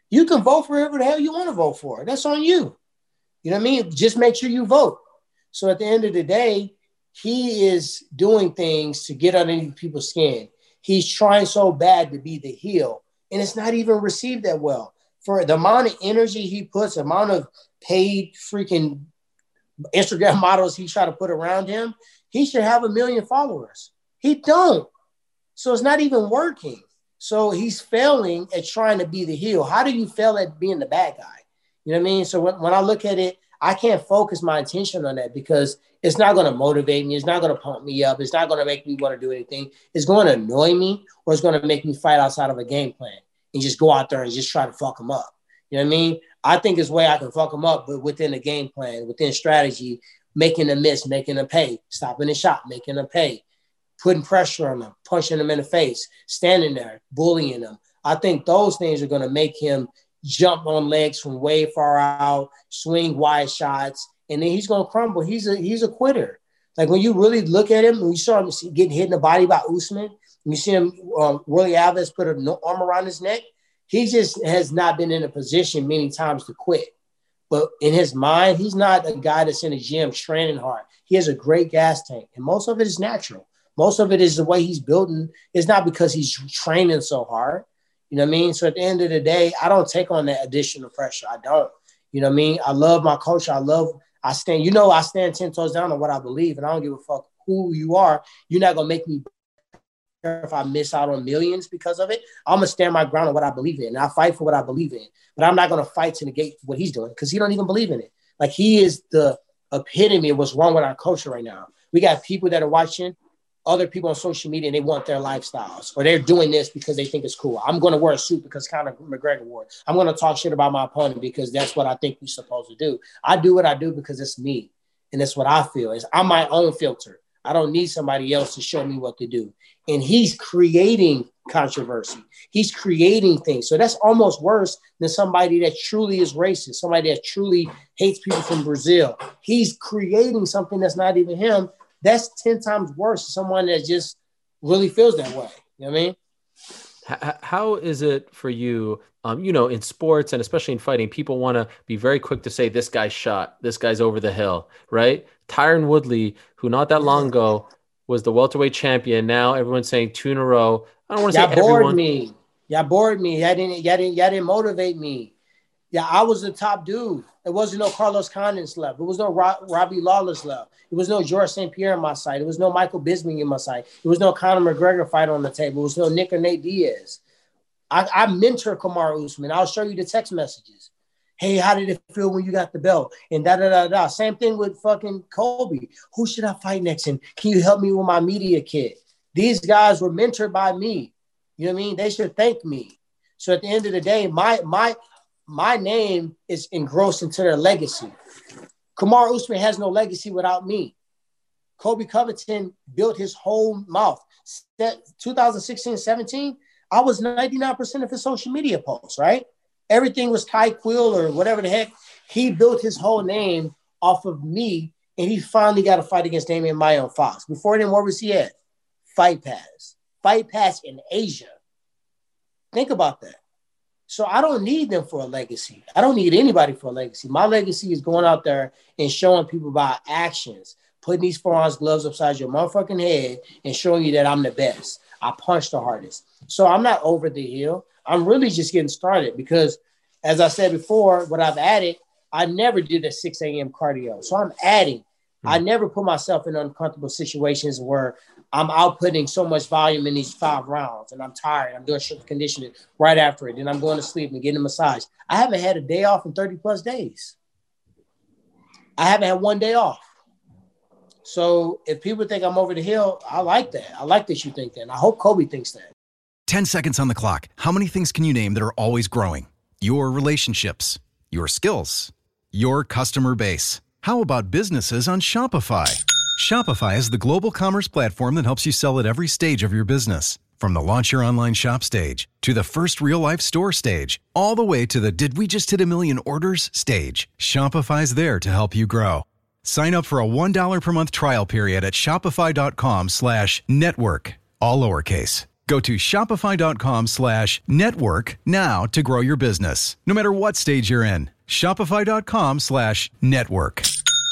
You can vote for whoever the hell you want to vote for. That's on you. You know what I mean? Just make sure you vote. So at the end of the day, he is doing things to get underneath people's skin. He's trying so bad to be the heel, and it's not even received that well. For the amount of energy he puts, the amount of paid freaking Instagram models he try to put around him, he should have a million followers. He don't. So it's not even working. So he's failing at trying to be the heel. How do you fail at being the bad guy? You know what I mean? So when, when I look at it, I can't focus my attention on that because it's not going to motivate me. It's not going to pump me up. It's not going to make me want to do anything. It's going to annoy me, or it's going to make me fight outside of a game plan and just go out there and just try to fuck them up. You know what I mean? I think there's a way I can fuck them up, but within a game plan, within strategy, making them miss, making them pay, stopping the shot, making them pay, putting pressure on them, punching them in the face, standing there, bullying them. I think those things are going to make him jump on legs from way far out, swing wide shots, and then he's going to crumble. He's a he's a quitter. Like when you really look at him, when you saw him getting hit in the body by Usman, and you see him, um, Willie Alves put an arm around his neck, he just has not been in a position many times to quit. But in his mind, he's not a guy that's in a gym training hard. He has a great gas tank, and most of it is natural. Most of it is the way he's building. It's not because he's training so hard. You know what I mean? So at the end of the day, I don't take on that additional pressure. I don't. You know what I mean? I love my coach. I love, I stand, you know, I stand ten toes down on what I believe, and I don't give a fuck who you are. You're not going to make me if I miss out on millions because of it. I'm going to stand my ground on what I believe in. And I fight for what I believe in. But I'm not going to fight to negate what he's doing because he don't even believe in it. Like, he is the epitome of what's wrong with our culture right now. We got people that are watching other people on social media and they want their lifestyles, or they're doing this because they think it's cool. I'm going to wear a suit because Conor McGregor wore it. I'm going to talk shit about my opponent because that's what I think we're supposed to do. I do what I do because it's me. And that's what I feel is I'm my own filter. I don't need somebody else to show me what to do. And he's creating controversy. He's creating things. So that's almost worse than somebody that truly is racist, somebody that truly hates people from Brazil. He's creating something that's not even him. That's ten times worse than someone that just really feels that way. You know what I mean? How is it for you, um, you know, in sports and especially in fighting, people want to be very quick to say this guy's shot, this guy's over the hill, right? Tyron Woodley, who not that long ago was the welterweight champion. Now everyone's saying two in a row. I don't want to say everyone. Y'all bored everyone. me. Y'all bored me. Y'all didn't, y'all didn't, y'all didn't motivate me. Yeah, I was the top dude. There wasn't no Carlos Condens left. There was no Rob, Robbie Lawless left. There was no George Saint Pierre on my side. There was no Michael Bisping in my side. There was no Conor McGregor fight on the table. There was no Nick or Nate Diaz. I, I mentor Kamaru Usman. I'll show you the text messages. Hey, how did it feel when you got the belt? And da da da da. Same thing with fucking Kobe. Who should I fight next? And can you help me with my media kit? These guys were mentored by me. You know what I mean? They should thank me. So at the end of the day, my my my name is engrossed into their legacy. Kamaru Usman has no legacy without me. Kobe Covington built his whole mouth. twenty sixteen seventeen, I was ninety-nine percent of his social media posts, right? Everything was Ty Quill or whatever the heck. He built his whole name off of me, and he finally got a fight against Damian Maia on Fox. Before then, what was he at? Fight Pass. Fight Pass in Asia. Think about that. So I don't need them for a legacy. I don't need anybody for a legacy. My legacy is going out there and showing people by actions, putting these forearms gloves upside your motherfucking head and showing you that I'm the best. I punch the hardest. So I'm not over the hill. I'm really just getting started because, as I said before, what I've added, I never did a six a.m. cardio. So I'm adding. Mm-hmm. I never put myself in uncomfortable situations where I'm outputting so much volume in these five rounds and I'm tired. I'm doing strength conditioning right after it. Then I'm going to sleep and getting a massage. I haven't had a day off in thirty plus days. I haven't had one day off. So if people think I'm over the hill, I like that. I like that you think that. And I hope Kobe thinks that. ten seconds on the clock. How many things can you name that are always growing? Your relationships, your skills, your customer base. How about businesses on Shopify? Shopify is the global commerce platform that helps you sell at every stage of your business. From the launch your online shop stage to the first real life store stage, all the way to the did we just hit a million orders stage. Shopify's there to help you grow. Sign up for a one dollar per month trial period at shopify.com slash network, all lowercase. Go to shopify.com slash network now to grow your business, no matter what stage you're in. Shopify.com slash network.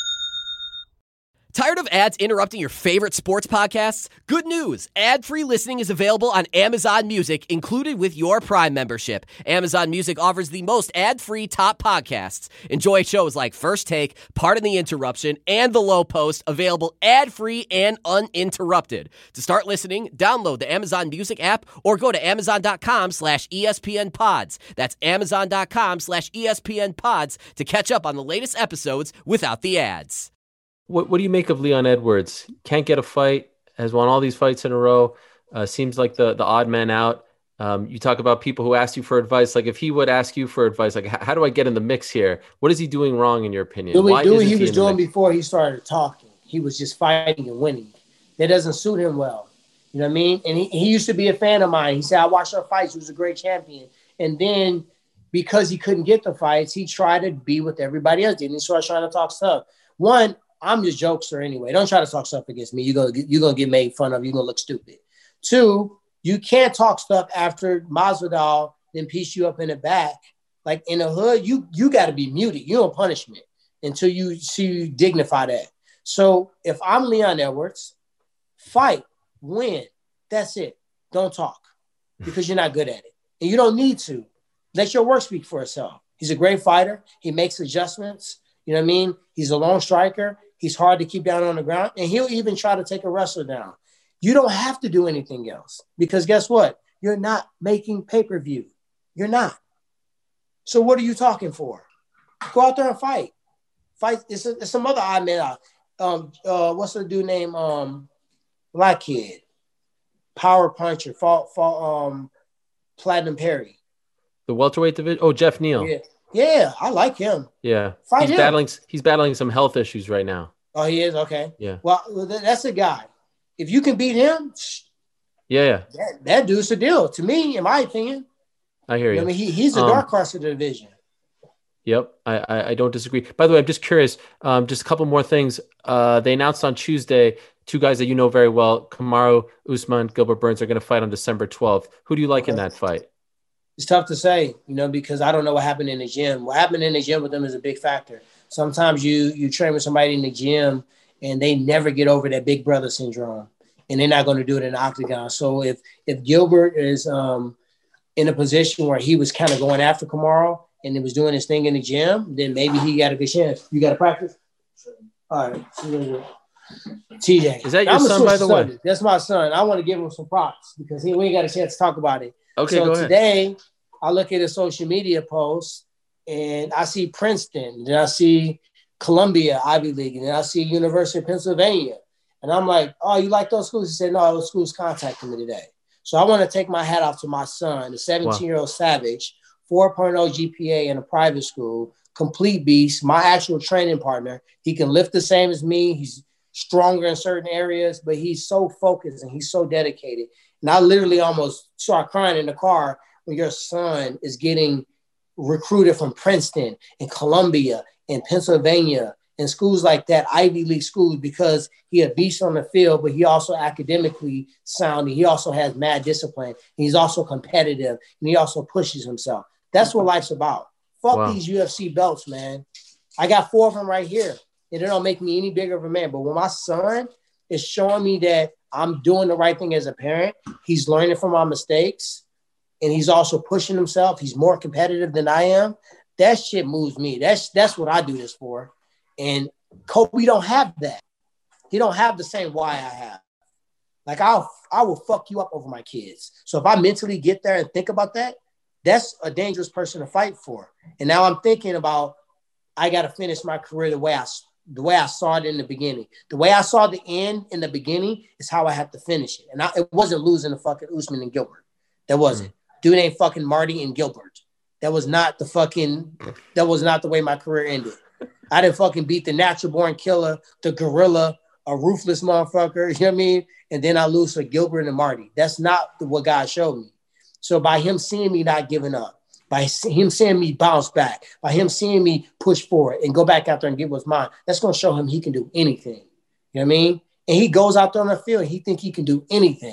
Tired of ads interrupting your favorite sports podcasts? Good news. Ad-free listening is available on Amazon Music, included with your Prime membership. Amazon Music offers the most ad-free top podcasts. Enjoy shows like First Take, Pardon the Interruption, and The Low Post, available ad-free and uninterrupted. To start listening, download the Amazon Music app or go to amazon.com slash ESPN pods. That's amazon.com slash ESPN pods to catch up on the latest episodes without the ads. What What do you make of Leon Edwards? Can't get a fight, has won all these fights in a row. Uh, seems like the the odd man out. Um, you talk about people who ask you for advice. Like if he would ask you for advice, like how do I get in the mix here? What is he doing wrong in your opinion? Do Why do what isn't he was in the doing mix? before he started talking. He was just fighting and winning. That doesn't suit him well. You know what I mean? And he, he used to be a fan of mine. He said, I watched our fights. He was a great champion. And then because he couldn't get the fights, he tried to be with everybody else. And he started trying to talk stuff. One, I'm just jokester anyway. Don't try to talk stuff against me. You're gonna get, you're gonna get made fun of. You're gonna look stupid. Two, you can't talk stuff after Masvidal then piece you up in the back. Like in the hood, you you got to be muted. You're on punishment until you see you dignify that. So if I'm Leon Edwards, fight, win. That's it. Don't talk because you're not good at it, and you don't need to. Let your work speak for itself. He's a great fighter. He makes adjustments. You know what I mean? He's a long striker. He's hard to keep down on the ground, and he'll even try to take a wrestler down. You don't have to do anything else because guess what? You're not making pay-per-view. You're not. So what are you talking for? Go out there and fight. Fight. It's, a, it's some other odd man out. Um, uh, what's the dude named um, Black Kid? Power puncher. Fought, fought um, Platinum Perry. The welterweight division? Oh, Jeff Neal. Yeah. Yeah, I like him. Yeah. Fight he's him. battling he's battling some health issues right now. Oh, he is? Okay. Yeah. Well, that's a guy. If you can beat him, Yeah, yeah. that, that dude's the deal. To me, in my opinion. I hear you. I mean, he, he's the Um, dark horse of the division. Yep, I, I I don't disagree. By the way, I'm just curious. Um, just a couple more things. Uh, they announced on Tuesday two guys that you know very well, Kamaru Usman, Gilbert Burns, are going to fight on December twelfth. Who do you like Okay. in that fight? It's tough to say, you know, because I don't know what happened in the gym. What happened in the gym with them is a big factor. Sometimes you you train with somebody in the gym and they never get over that big brother syndrome, and they're not going to do it in the octagon. So if if Gilbert is um, in a position where he was kind of going after Kamaru and he was doing his thing in the gym, then maybe he got a good chance. You got to practice? All right. T J. Is that your I'm gonna son, switch by the way? That's my son. I want to give him some props because he, we ain't got a chance to talk about it. Okay, so go ahead. today, I look at a social media post and I see Princeton, then I see Columbia Ivy League, and then I see University of Pennsylvania. And I'm like, oh, you like those schools? He said, no, those schools contacted me today. So I want to take my hat off to my son, the seventeen-year-old Savage, four point oh G P A in a private school, complete beast, my actual training partner. He can lift the same as me. He's stronger in certain areas, but he's so focused and he's so dedicated. And I literally almost start crying in the car when your son is getting recruited from Princeton and Columbia and Pennsylvania and schools like that, Ivy League schools, because he a beast on the field, but he also academically sound. And he also has mad discipline. He's also competitive and he also pushes himself. That's what life's about. Fuck Wow. these U F C belts, man. I got four of them right here. And it don't make me any bigger of a man. But when my son is showing me that I'm doing the right thing as a parent, he's learning from my mistakes, and he's also pushing himself. He's more competitive than I am. That shit moves me. That's that's what I do this for. And Kobe don't have that. He don't have the same why I have. Like I'll I will fuck you up over my kids. So if I mentally get there and think about that, that's a dangerous person to fight for. And now I'm thinking about I got to finish my career the way I the way I saw it in the beginning. The way I saw the end in the beginning is how I have to finish it. And I, it wasn't losing to fucking Usman and Gilbert. That wasn't. Mm. Dude ain't fucking Marty and Gilbert. That was not the fucking, that was not the way my career ended. I didn't fucking beat the natural born killer, the gorilla, a ruthless motherfucker, you know what I mean? And then I lose to Gilbert and Marty. That's not what God showed me. So by him seeing me not giving up, by him seeing me bounce back, by him seeing me push forward and go back out there and get what's mine, that's going to show him he can do anything. You know what I mean? And he goes out there on the field and he think he can do anything.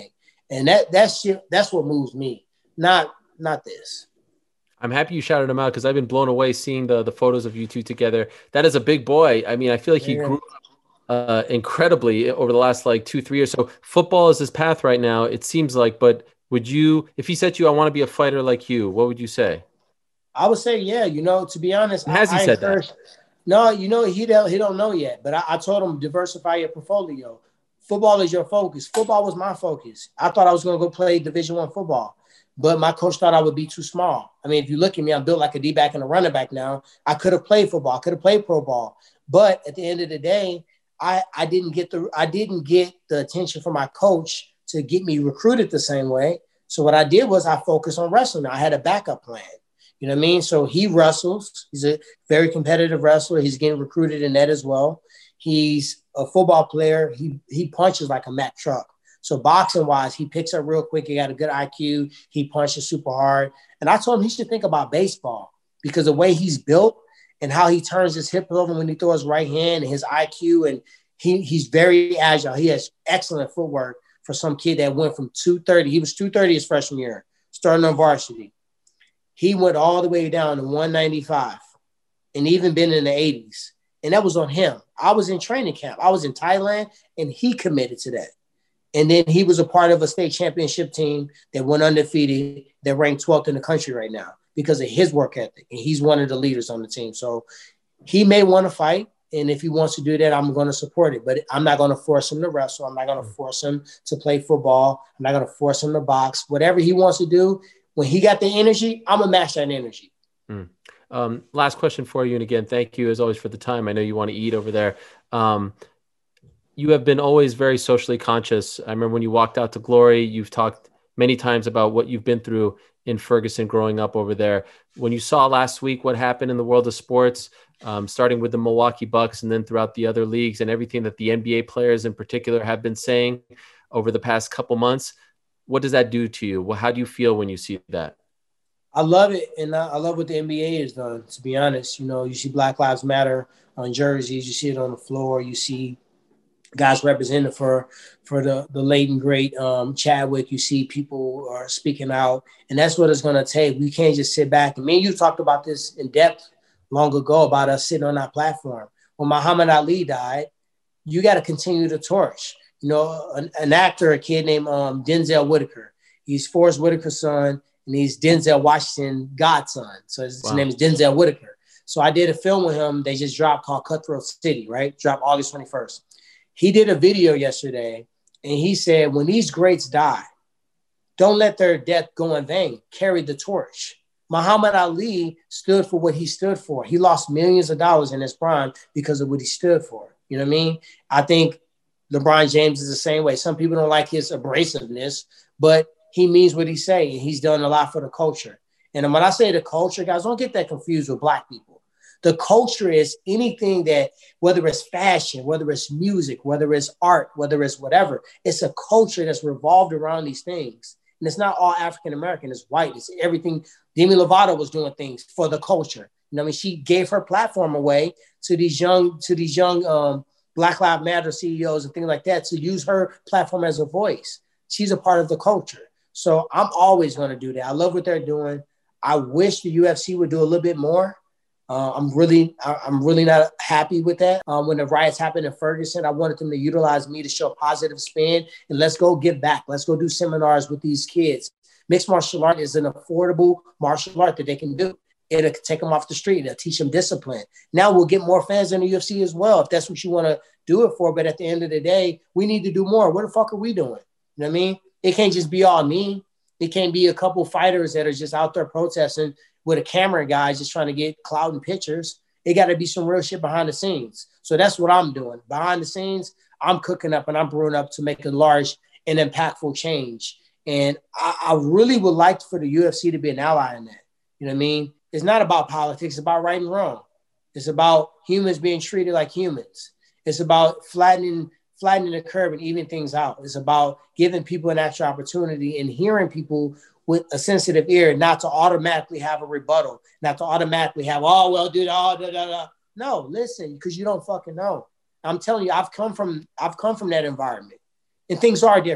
And that that's shit, that's what moves me, not not this. I'm happy you shouted him out because I've been blown away seeing the the photos of you two together. That is a big boy. I mean, I feel like he Yeah. grew up uh, incredibly over the last like two, three years. So football is his path right now, it seems like. But would you, if he said to you, I want to be a fighter like you, what would you say? I would say, yeah, you know, to be honest, Has he I, I said encourage, that? No, you know, he don't he don't know yet. But I, I told him diversify your portfolio. Football is your focus. Football was my focus. I thought I was going to go play Division One football, but my coach thought I would be too small. I mean, if you look at me, I'm built like a D-back and a running back now. I could have played football. I could have played pro ball. But at the end of the day, I, I didn't get the I didn't get the attention from my coach to get me recruited the same way. So what I did was I focused on wrestling. I had a backup plan. You know what I mean? So he wrestles. He's a very competitive wrestler. He's getting recruited in that as well. He's a football player. He he punches like a Mack truck. So boxing wise, he picks up real quick. He got a good I Q. He punches super hard. And I told him he should think about baseball because the way he's built and how he turns his hip over when he throws his right hand and his I Q, and he he's very agile. He has excellent footwork for some kid that went from two thirty. He was two thirty his freshman year, starting on varsity. He went all the way down to one ninety-five and even been in the eighties. And that was on him. I was in training camp. I was in Thailand, and he committed to that. And then he was a part of a state championship team that went undefeated, that ranked twelfth in the country right now because of his work ethic. And he's one of the leaders on the team. So he may want to fight. And if he wants to do that, I'm going to support it. But I'm not going to force him to wrestle. I'm not going to force him to play football. I'm not going to force him to box. Whatever he wants to do, when he got the energy, I'm going to match that energy. Mm. Um, last question for you. And again, thank you as always for the time. I know you want to eat over there. Um, you have been always very socially conscious. I remember when you walked out to Glory, you've talked many times about what you've been through in Ferguson growing up over there. When you saw last week what happened in the world of sports, um, starting with the Milwaukee Bucks and then throughout the other leagues and everything that the N B A players in particular have been saying over the past couple months, what does that do to you? Well, how do you feel when you see that? I love it, and I love what the N B A has done, to be honest. You know, you see Black Lives Matter on jerseys. You see it on the floor. You see guys representing for for the, the late and great um, Chadwick. You see people are speaking out, and that's what it's going to take. We can't just sit back. And me and you talked about this in depth long ago about us sitting on that platform. When Muhammad Ali died, you got to continue to torch. You know, an, an actor, a kid named um, Denzel Whitaker. He's Forrest Whitaker's son, and he's Denzel Washington's godson. So his, wow. his name is Denzel Whitaker. So I did a film with him. They just dropped called Cutthroat City, right? Dropped August twenty-first. He did a video yesterday, and he said, when these greats die, don't let their death go in vain. Carry the torch. Muhammad Ali stood for what he stood for. He lost millions of dollars in his prime because of what he stood for. You know what I mean? I think LeBron James is the same way. Some people don't like his abrasiveness, but he means what he's saying. He's done a lot for the culture. And when I say the culture, guys, don't get that confused with Black people. The culture is anything that, whether it's fashion, whether it's music, whether it's art, whether it's whatever, it's a culture that's revolved around these things. And it's not all African-American, it's white. It's everything. Demi Lovato was doing things for the culture. You know what I mean? She gave her platform away to these young, to these young um, Black Lives Matter C E Os and things like that to use her platform as a voice. She's a part of the culture. So I'm always going to do that. I love what they're doing. I wish the U F C would do a little bit more. Uh, I'm really, I'm really not happy with that. Um, when the riots happened in Ferguson, I wanted them to utilize me to show a positive spin and let's go give back. Let's go do seminars with these kids. Mixed martial art is an affordable martial art that they can do. It'll take them off the street. It'll teach them discipline. Now we'll get more fans in the U F C as well, if that's what you want to do it for. But at the end of the day, we need to do more. What the fuck are we doing? You know what I mean? It can't just be all me. It can't be a couple fighters that are just out there protesting with a camera guy just trying to get clout and pictures. It got to be some real shit behind the scenes. So that's what I'm doing. Behind the scenes, I'm cooking up and I'm brewing up to make a large and impactful change. And I, I really would like for the U F C to be an ally in that. You know what I mean? It's not about politics. It's about right and wrong. It's about humans being treated like humans. It's about flattening flattening the curve and even things out. It's about giving people an extra opportunity and hearing people with a sensitive ear, not to automatically have a rebuttal, not to automatically have, oh, well, dude, oh, da, da, da. No, listen, because you don't fucking know. I'm telling you, I've come from, I've come from that environment, and things are different.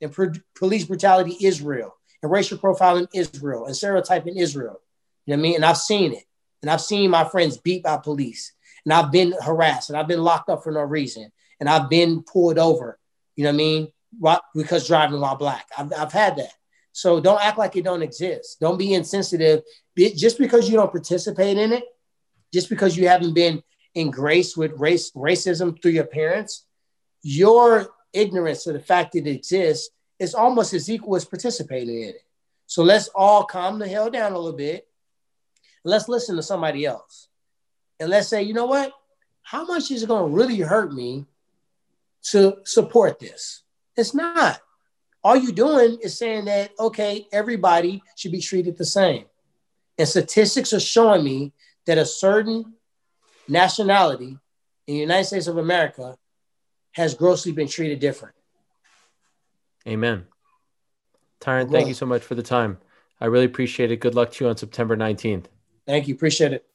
and pro- police brutality is real, and racial profiling is real, and stereotyping is real. You know what I mean? And I've seen it. And I've seen my friends beat by police. And I've been harassed. And I've been locked up for no reason. And I've been pulled over, you know what I mean? Because driving while black. I've, I've had that. So don't act like it don't exist. Don't be insensitive. Just because you don't participate in it, just because you haven't been engraced with race racism through your parents, your ignorance of the fact that it exists is almost as equal as participating in it. So let's all calm the hell down a little bit. Let's listen to somebody else. And let's say, you know what? How much is it going to really hurt me to support this? It's not. All you're doing is saying that, okay, everybody should be treated the same. And statistics are showing me that a certain nationality in the United States of America has grossly been treated different. Amen. Tyron, thank you so much for the time. I really appreciate it. Good luck to you on September nineteenth. Thank you. Appreciate it.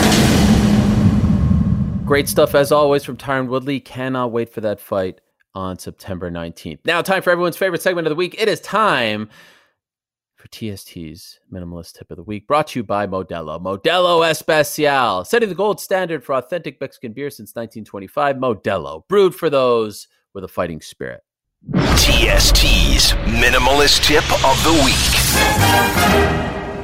Great stuff as always from Tyron Woodley. Cannot wait for that fight on September nineteenth. Now, time for everyone's favorite segment of the week. It is time for T S T's Minimalist Tip of the Week, brought to you by Modelo. Modelo Especial, setting the gold standard for authentic Mexican beer since nineteen twenty-five. Modelo, brewed for those with a fighting spirit. T S T's Minimalist Tip of the Week.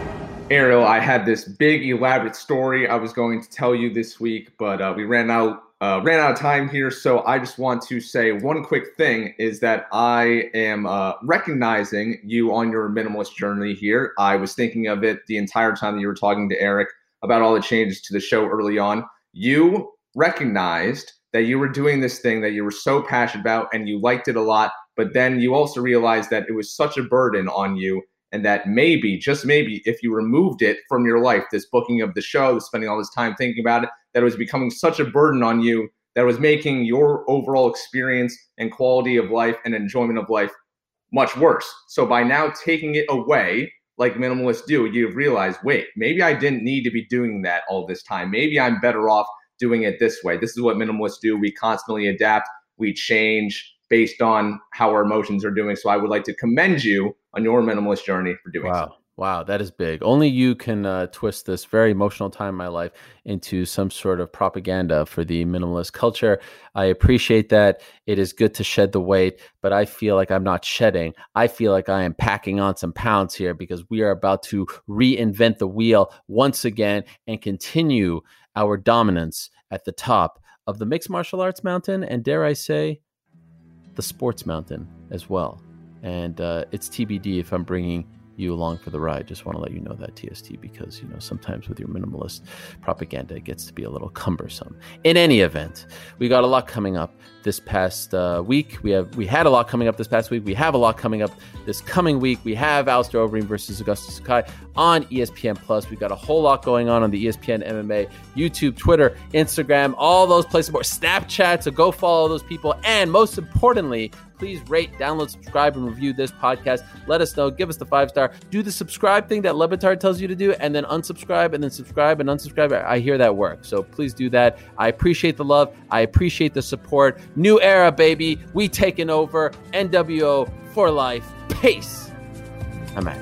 Ariel, I had this big elaborate story I was going to tell you this week, but uh, we ran out uh, ran out of time here. So I just want to say one quick thing is that I am uh, recognizing you on your minimalist journey here. I was thinking of it the entire time that you were talking to Eric about all the changes to the show early on. You recognized that you were doing this thing that you were so passionate about and you liked it a lot, but then you also realized that it was such a burden on you. And that maybe, just maybe, if you removed it from your life, this booking of the show, spending all this time thinking about it, that it was becoming such a burden on you that it was making your overall experience and quality of life and enjoyment of life much worse. So by now taking it away, like minimalists do, you've realized, wait, maybe I didn't need to be doing that all this time. Maybe I'm better off doing it this way. This is what minimalists do. We constantly adapt. We change based on how our emotions are doing. So I would like to commend you on your minimalist journey for doing wow. so. Wow, that is big. Only you can uh, twist this very emotional time in my life into some sort of propaganda for the minimalist culture. I appreciate that. It is good to shed the weight, but I feel like I'm not shedding. I feel like I am packing on some pounds here because we are about to reinvent the wheel once again and continue our dominance at the top of the mixed martial arts mountain and, dare I say, the sports mountain as well. And uh, it's T B D if I'm bringing you along for the ride. Just want to let you know that, T S T, because, you know, sometimes with your minimalist propaganda, it gets to be a little cumbersome. In any event, we got a lot coming up this past uh, week. We have we had a lot coming up this past week. We have a lot coming up this coming week. We have Alistair Overeem versus Augustus Sakai on E S P N Plus. We've got a whole lot going on on the E S P N M M A, YouTube, Twitter, Instagram, all those places more, Snapchat. So go follow those people. And most importantly, please rate, download, subscribe, and review this podcast. Let us know. Give us the five star. Do the subscribe thing that Le Batard tells you to do, and then unsubscribe, and then subscribe and unsubscribe. I hear that work. So please do that. I appreciate the love. I appreciate the support. New era, baby. We taking over. N W O for life. Peace. I'm out.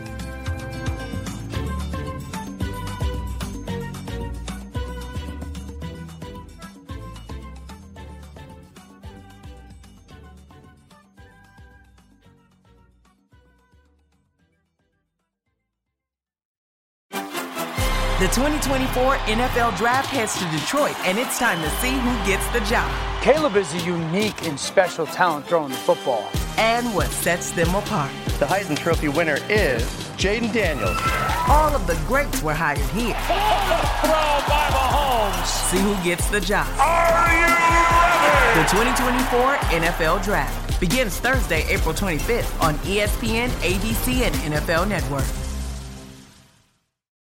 The twenty twenty-four N F L Draft heads to Detroit, and it's time to see who gets the job. Caleb is a unique and special talent throwing the football. And what sets them apart. The Heisman Trophy winner is Jaden Daniels. All of the greats were hired here. Throw by Mahomes. See who gets the job. Are you ready? The twenty twenty-four N F L Draft begins Thursday, April twenty-fifth on E S P N, A B C, and N F L Network.